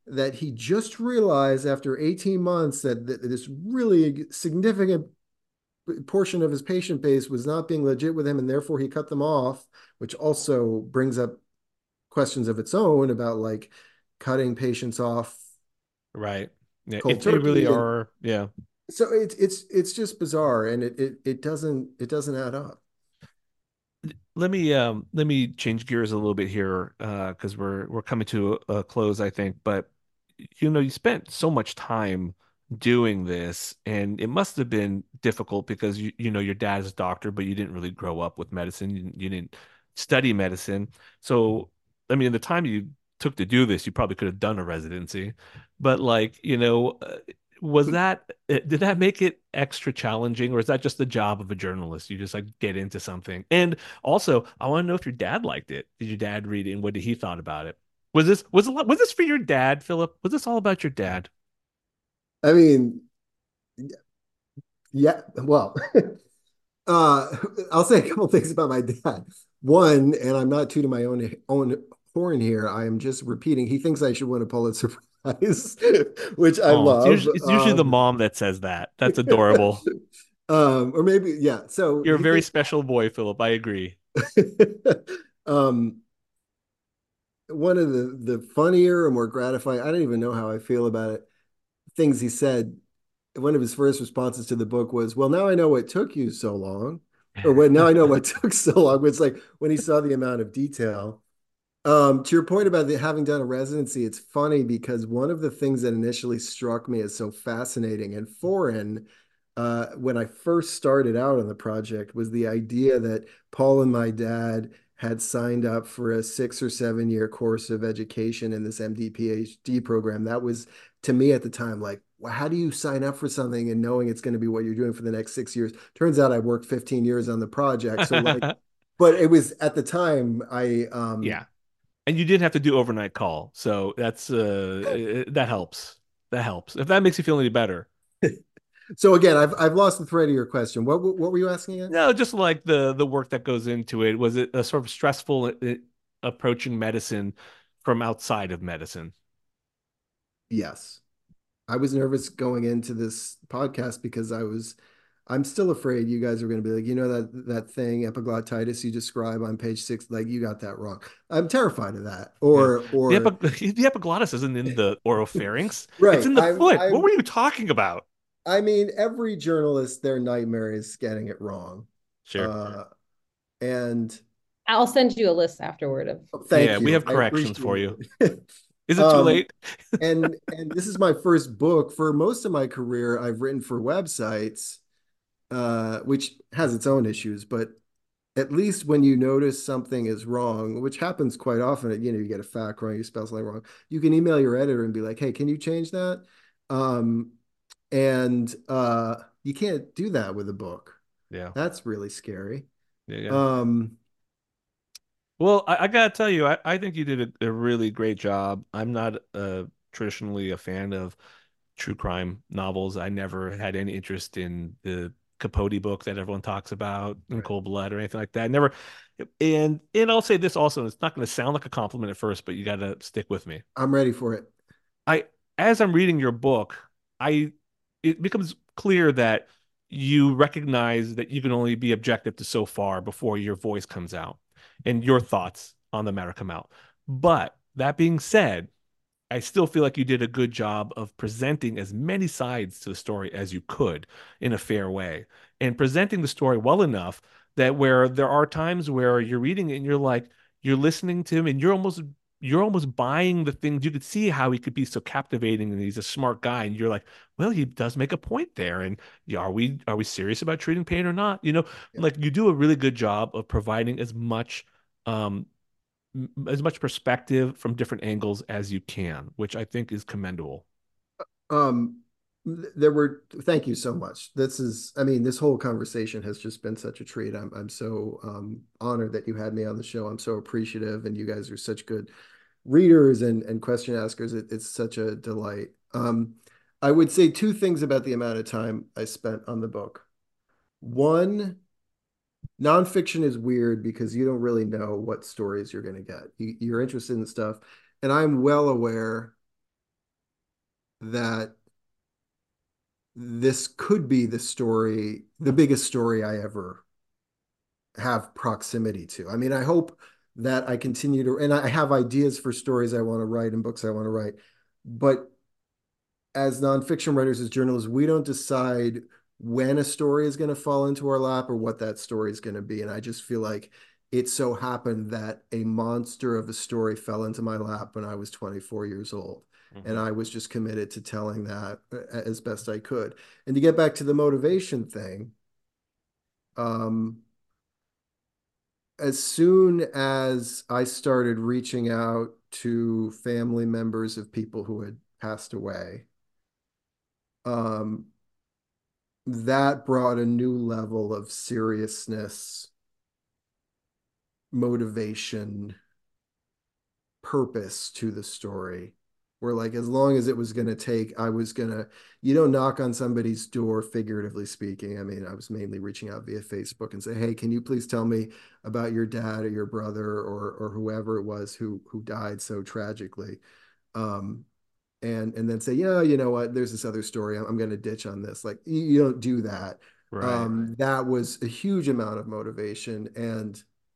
that he just realized after eighteen months that, that this really significant portion of his patient base was not being legit with him, and therefore he cut them off, which also brings up questions of its own about like cutting patients off. Right. Yeah. Cold If they really turkey and- are. Yeah. So it's it's it's just bizarre, and it it it doesn't it doesn't add up. Let me um let me change gears a little bit here, uh, because we're we're coming to a, a close, I think. But you know, you spent so much time doing this, and it must have been difficult because you you know your dad is a doctor, but you didn't really grow up with medicine. You, you didn't study medicine. So, I mean, the time you took to do this, you probably could have done a residency. But like, you know, uh, was that uh, did that make it extra challenging, or is that just the job of a journalist? You just like get into something. And also, I want to know if your dad liked it. Did your dad read it, and what did he thought about it? Was this was a lot, was this for your dad, Philip? Was this all about your dad? I mean, yeah, well, uh, I'll say a couple things about my dad. One, and I'm not tooting my own own horn here. I am just repeating. He thinks I should win a Pulitzer Prize, which I Oh, it's love. usually, it's usually the Um, mom that says that. That's adorable. um, or maybe, yeah. So You're a he very thinks, special boy, Philip. I agree. um, one of the the funnier or more gratifying, I don't even know how I feel about it, things he said, one of his first responses to the book was, well, now I know what took you so long, or what now I know what took so long. It's like when he saw the amount of detail. Um, to your point about the, having done a residency, it's funny because one of the things that initially struck me as so fascinating and foreign uh, when I first started out on the project was the idea that Paul and my dad had signed up for a six or seven year course of education in this M D PhD program. That was, to me at the time, like, well, how do you sign up for something and knowing it's going to be what you're doing for the next six years? Turns out I worked fifteen years on the project. So like, but it was at the time I, um, Yeah. And you didn't have to do overnight call. So that's uh that helps. That helps. If that makes you feel any better. so again, I've, I've lost the thread of your question. What, what were you asking again? No, just like the the work that goes into it. Was it a sort of stressful uh, approaching medicine from outside of medicine? Yes. I was nervous going into this podcast because I was, I'm still afraid you guys are going to be like, you know, that that thing epiglottitis you describe on page six, like you got that wrong. I'm terrified of that. Yeah. Or The, or epi the epiglottis isn't in the oropharynx. It's right. in the I'm foot. What I'm were you talking about? I mean, every journalist, their nightmare is getting it wrong. Sure. Uh, and I'll send you a list afterward of. thank Yeah, you. we have I corrections for appreciate you. it. Is it too um, late? and and this is my first book. For most of my career, I've written for websites, uh, which has its own issues, but at least when you notice something is wrong, which happens quite often, you know, you get a fact wrong, you spell something wrong, you can email your editor and be like, hey, can you change that? Um, and uh, you can't do that with a book. Yeah. That's really scary. Yeah. Yeah. Um, Well, I, I gotta tell you, I, I think you did a, a really great job. I'm not uh, traditionally a fan of true crime novels. I never had any interest in the Capote book that everyone talks about in Right. Cold Blood or anything like that. Never. And and I'll say this also, it's not going to sound like a compliment at first, but you got to stick with me. I'm ready for it. I as I'm reading your book, I it becomes clear that you recognize that you can only be objective to so far before your voice comes out and your thoughts on the matter come out. But that being said, I still feel like you did a good job of presenting as many sides to the story as you could in a fair way and presenting the story well enough that where there are times where you're reading it and you're like, you're listening to him and you're almost you're almost buying the things. You could see how he could be so captivating and he's a smart guy. And you're like, well, he does make a point there. And yeah, are we are we serious about treating pain or not? You know, Yeah. like you do a really good job of providing as much um as much perspective from different angles as you can, which I think is commendable. Um, there were, thank you so much. This is, I mean, this whole conversation has just been such a treat. I'm, I'm so um, honored that you had me on the show. I'm so appreciative, and you guys are such good readers and, and question askers. It, it's such a delight. Um, I would say two things about the amount of time I spent on the book. One, nonfiction is weird because you don't really know what stories you're going to get. You, you're interested in stuff, and I'm well aware that this could be the story, the biggest story I ever have proximity to. I mean, I hope that I continue to, and I have ideas for stories I want to write and books I want to write, but as nonfiction writers, as journalists, we don't decide when a story is going to fall into our lap or what that story is going to be. And I just feel like it so happened that a monster of a story fell into my lap when I was twenty-four years old. Mm-hmm. And I was just committed to telling that as best I could. And to get back to the motivation thing, um, as soon as I started reaching out to family members of people who had passed away, um, that brought a new level of seriousness, motivation, purpose to the story. Where, like, as long as it was going to take, I was going to, you don't knock on somebody's door, figuratively speaking. I mean, I was mainly reaching out via Facebook and say, hey, can you please tell me about your dad or your brother or or whoever it was who who died so tragically. Um, and and then say, yeah, you know what, there's this other story. I'm, I'm going to ditch on this. Like, you, you don't do that. Right. Um, that was a huge amount of motivation. And,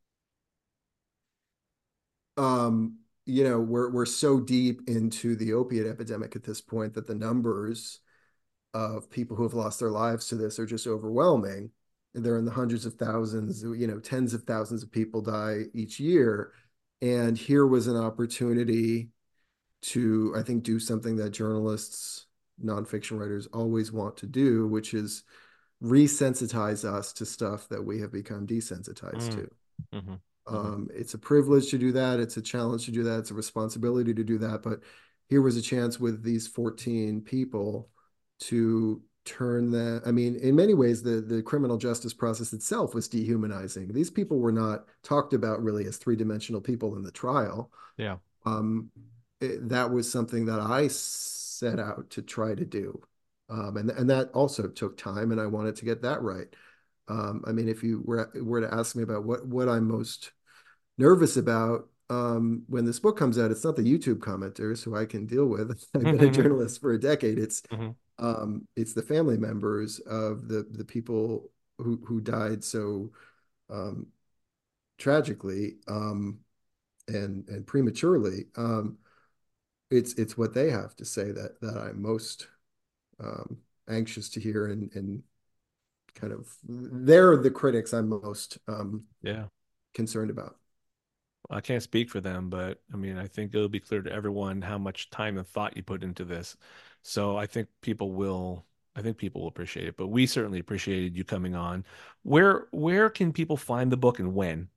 um, you know, we're we're so deep into the opiate epidemic at this point that the numbers of people who have lost their lives to this are just overwhelming. They're in the hundreds of thousands, you know, tens of thousands of people die each year. And here was an opportunity to, I think, do something that journalists, nonfiction writers always want to do, which is resensitize us to stuff that we have become desensitized mm. to. Mm-hmm. Um, it's a privilege to do that. It's a challenge to do that. It's a responsibility to do that. But here was a chance with these fourteen people to turn that. I mean, in many ways, the, the criminal justice process itself was dehumanizing. These people were not talked about really as three-dimensional people in the trial. Yeah. Um, it, that was something that I set out to try to do. Um, and, and that also took time, and I wanted to get that right. Um, I mean, if you were, were to ask me about what, what I'm most nervous about um, when this book comes out, it's not the YouTube commenters who I can deal with. I've been a journalist for a decade. It's mm-hmm. um, it's the family members of the the people who who died so um, tragically um, and and prematurely. Um, it's it's what they have to say that that I'm most um, anxious to hear, and and kind of they're the critics I'm most um, yeah concerned about. I can't speak for them, but I mean, I think it'll be clear to everyone how much time and thought you put into this. So I think people will, I think people will appreciate it, but we certainly appreciated you coming on. Where, where can people find the book and when?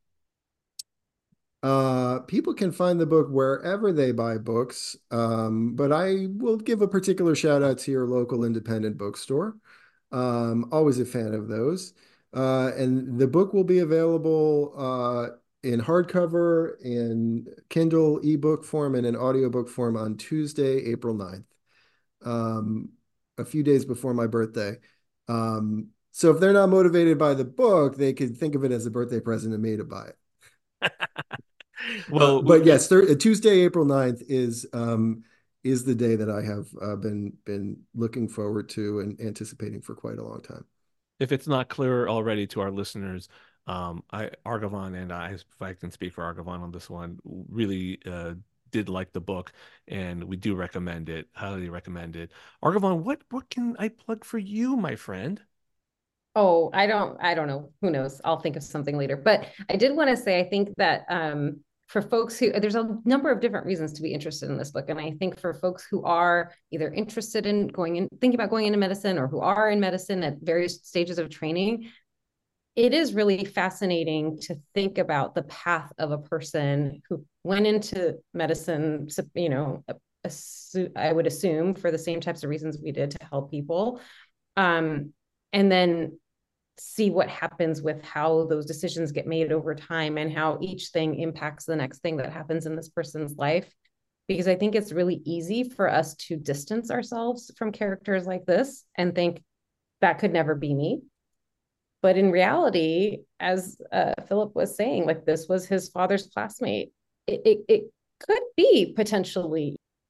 Uh, people can find the book wherever they buy books. Um, but I will give a particular shout out to your local independent bookstore. Um, always a fan of those. Uh, and the book will be available, uh, in hardcover, in Kindle ebook form, and in audiobook form on Tuesday, April ninth, um, a few days before my birthday. Um, so if they're not motivated by the book, they could think of it as a birthday present to me to buy it. well, uh, but yes, th- Tuesday, April ninth is um, is the day that I have uh, been been looking forward to and anticipating for quite a long time. If it's not clear already to our listeners, Um, I Argavon and I, if I can speak for Argavon on this one, really uh, did like the book, and we do recommend it, highly recommend it. Argavon, what what can I plug for you, my friend? Oh, I don't, I don't know. Who knows? I'll think of something later. But I did want to say, I think that um, for folks who, there's a number of different reasons to be interested in this book. And I think for folks who are either interested in going in, thinking about going into medicine, or who are in medicine at various stages of training, it is really fascinating to think about the path of a person who went into medicine, you know, I would assume for the same types of reasons we did, to help people. Um, and then see what happens with how those decisions get made over time, and how each thing impacts the next thing that happens in this person's life. Because I think it's really easy for us to distance ourselves from characters like this and think that could never be me. But in reality, as uh, Philip was saying, like, this was his father's classmate. It, it, it could be potentially.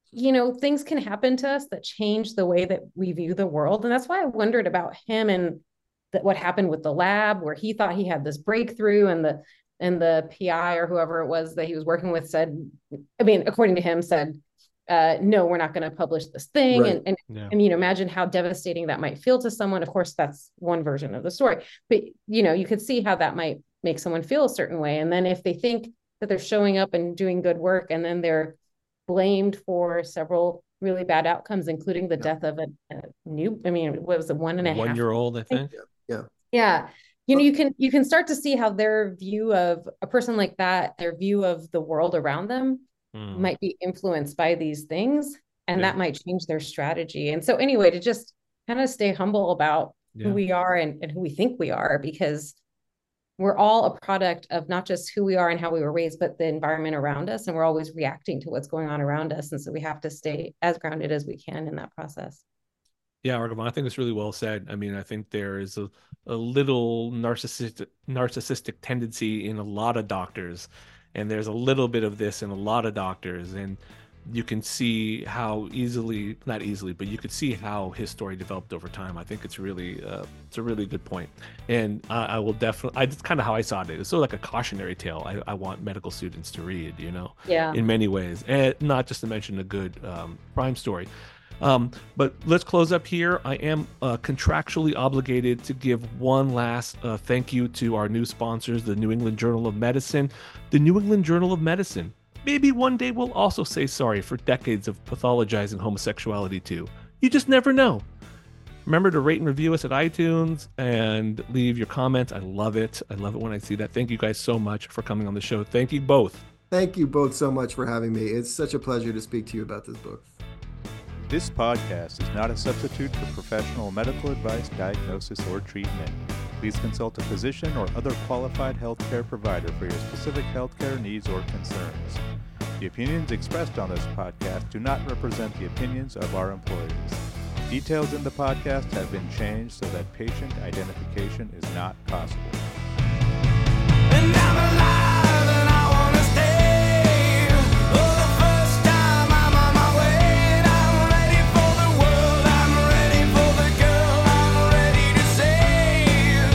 you know, things can happen to us that change the way that we view the world. And that's why I wondered about him and that what happened with the lab, where he thought he had this breakthrough, and the and the P I or whoever it was that he was working with said, I mean, according to him, said, uh, no, we're not going to publish this thing. Right. And, and Yeah. I mean, imagine how devastating that might feel to someone. Of course, that's one version of the story, but you know, you could see how that might make someone feel a certain way. And then if they think that they're showing up and doing good work, and then they're blamed for several really bad outcomes, including the Yeah. death of a, a new, I mean, what was it, one and a half? One year old, I think. Yeah. Yeah. You know, you can you can start to see how their view of a person like that, their view of the world around them Mm. might be influenced by these things, and Yeah. that might change their strategy. And so anyway, to just kind of stay humble about Yeah. who we are and, and who we think we are, because we're all a product of not just who we are and how we were raised, but the environment around us. And we're always reacting to what's going on around us. And so we have to stay as grounded as we can in that process. Yeah, Argavon, I think it's really well said. I mean, I think there is a, a little narcissistic narcissistic tendency in a lot of doctors, and there's a little bit of this in a lot of doctors, and you can see how easily, not easily, but you could see how his story developed over time. I think it's really, uh, it's a really good point. And I, I will definitely, I, it's kind of how I saw it. It's sort of like a cautionary tale I, I want medical students to read, you know, Yeah. in many ways, and not just to mention a good um, crime story. Um, but let's close up here. I am uh, contractually obligated to give one last uh, thank you to our new sponsors, the New England Journal of Medicine. The New England Journal of Medicine. Maybe one day we'll also say sorry for decades of pathologizing homosexuality too. You just never know. Remember to rate and review us at iTunes and leave your comments. I love it. I love it when I see that. Thank you guys so much for coming on the show. Thank you both. Thank you both so much for having me. It's such a pleasure to speak to you about this book. This podcast is not a substitute for professional medical advice, diagnosis, or treatment. Please consult a physician or other qualified healthcare provider for your specific healthcare needs or concerns. The opinions expressed on this podcast do not represent the opinions of our employees. Details in the podcast have been changed so that patient identification is not possible. And I'm alive and I wanna stay. For the first time I'm on my way, and I'm ready for the world. I'm ready for the girl I'm ready to save.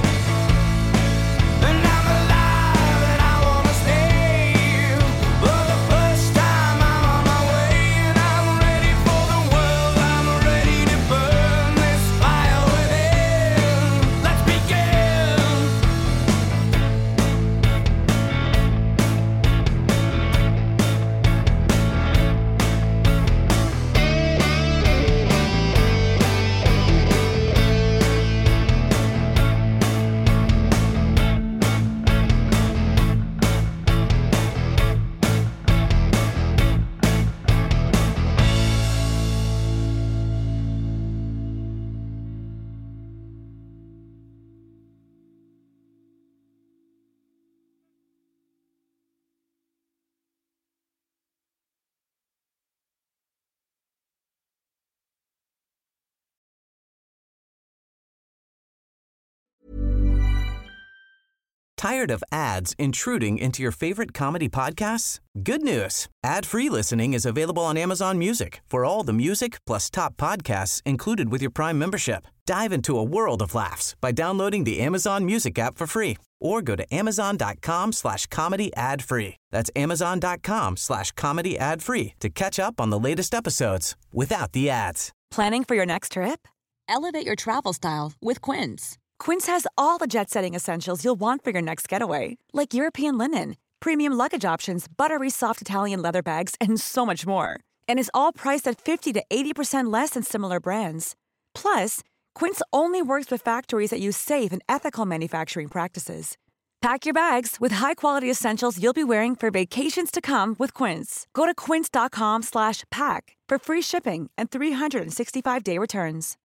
And I'm alive and I wanna stay. For the first time I'm on my way, and I'm ready for the world. I'm ready to burn this fire within. Let's begin. Tired of ads intruding into your favorite comedy podcasts? Good news. Ad-free listening is available on Amazon Music for all the music plus top podcasts included with your Prime membership. Dive into a world of laughs by downloading the Amazon Music app for free or go to amazon.com slash comedy ad free. That's amazon.com slash comedy ad free to catch up on the latest episodes without the ads. Planning for your next trip? Elevate your travel style with Quince. Quince has all the jet-setting essentials you'll want for your next getaway, like European linen, premium luggage options, buttery soft Italian leather bags, and so much more. And is all priced at fifty to eighty percent less than similar brands. Plus, Quince only works with factories that use safe and ethical manufacturing practices. Pack your bags with high-quality essentials you'll be wearing for vacations to come with Quince. Go to quince.com slash pack for free shipping and three sixty-five day returns.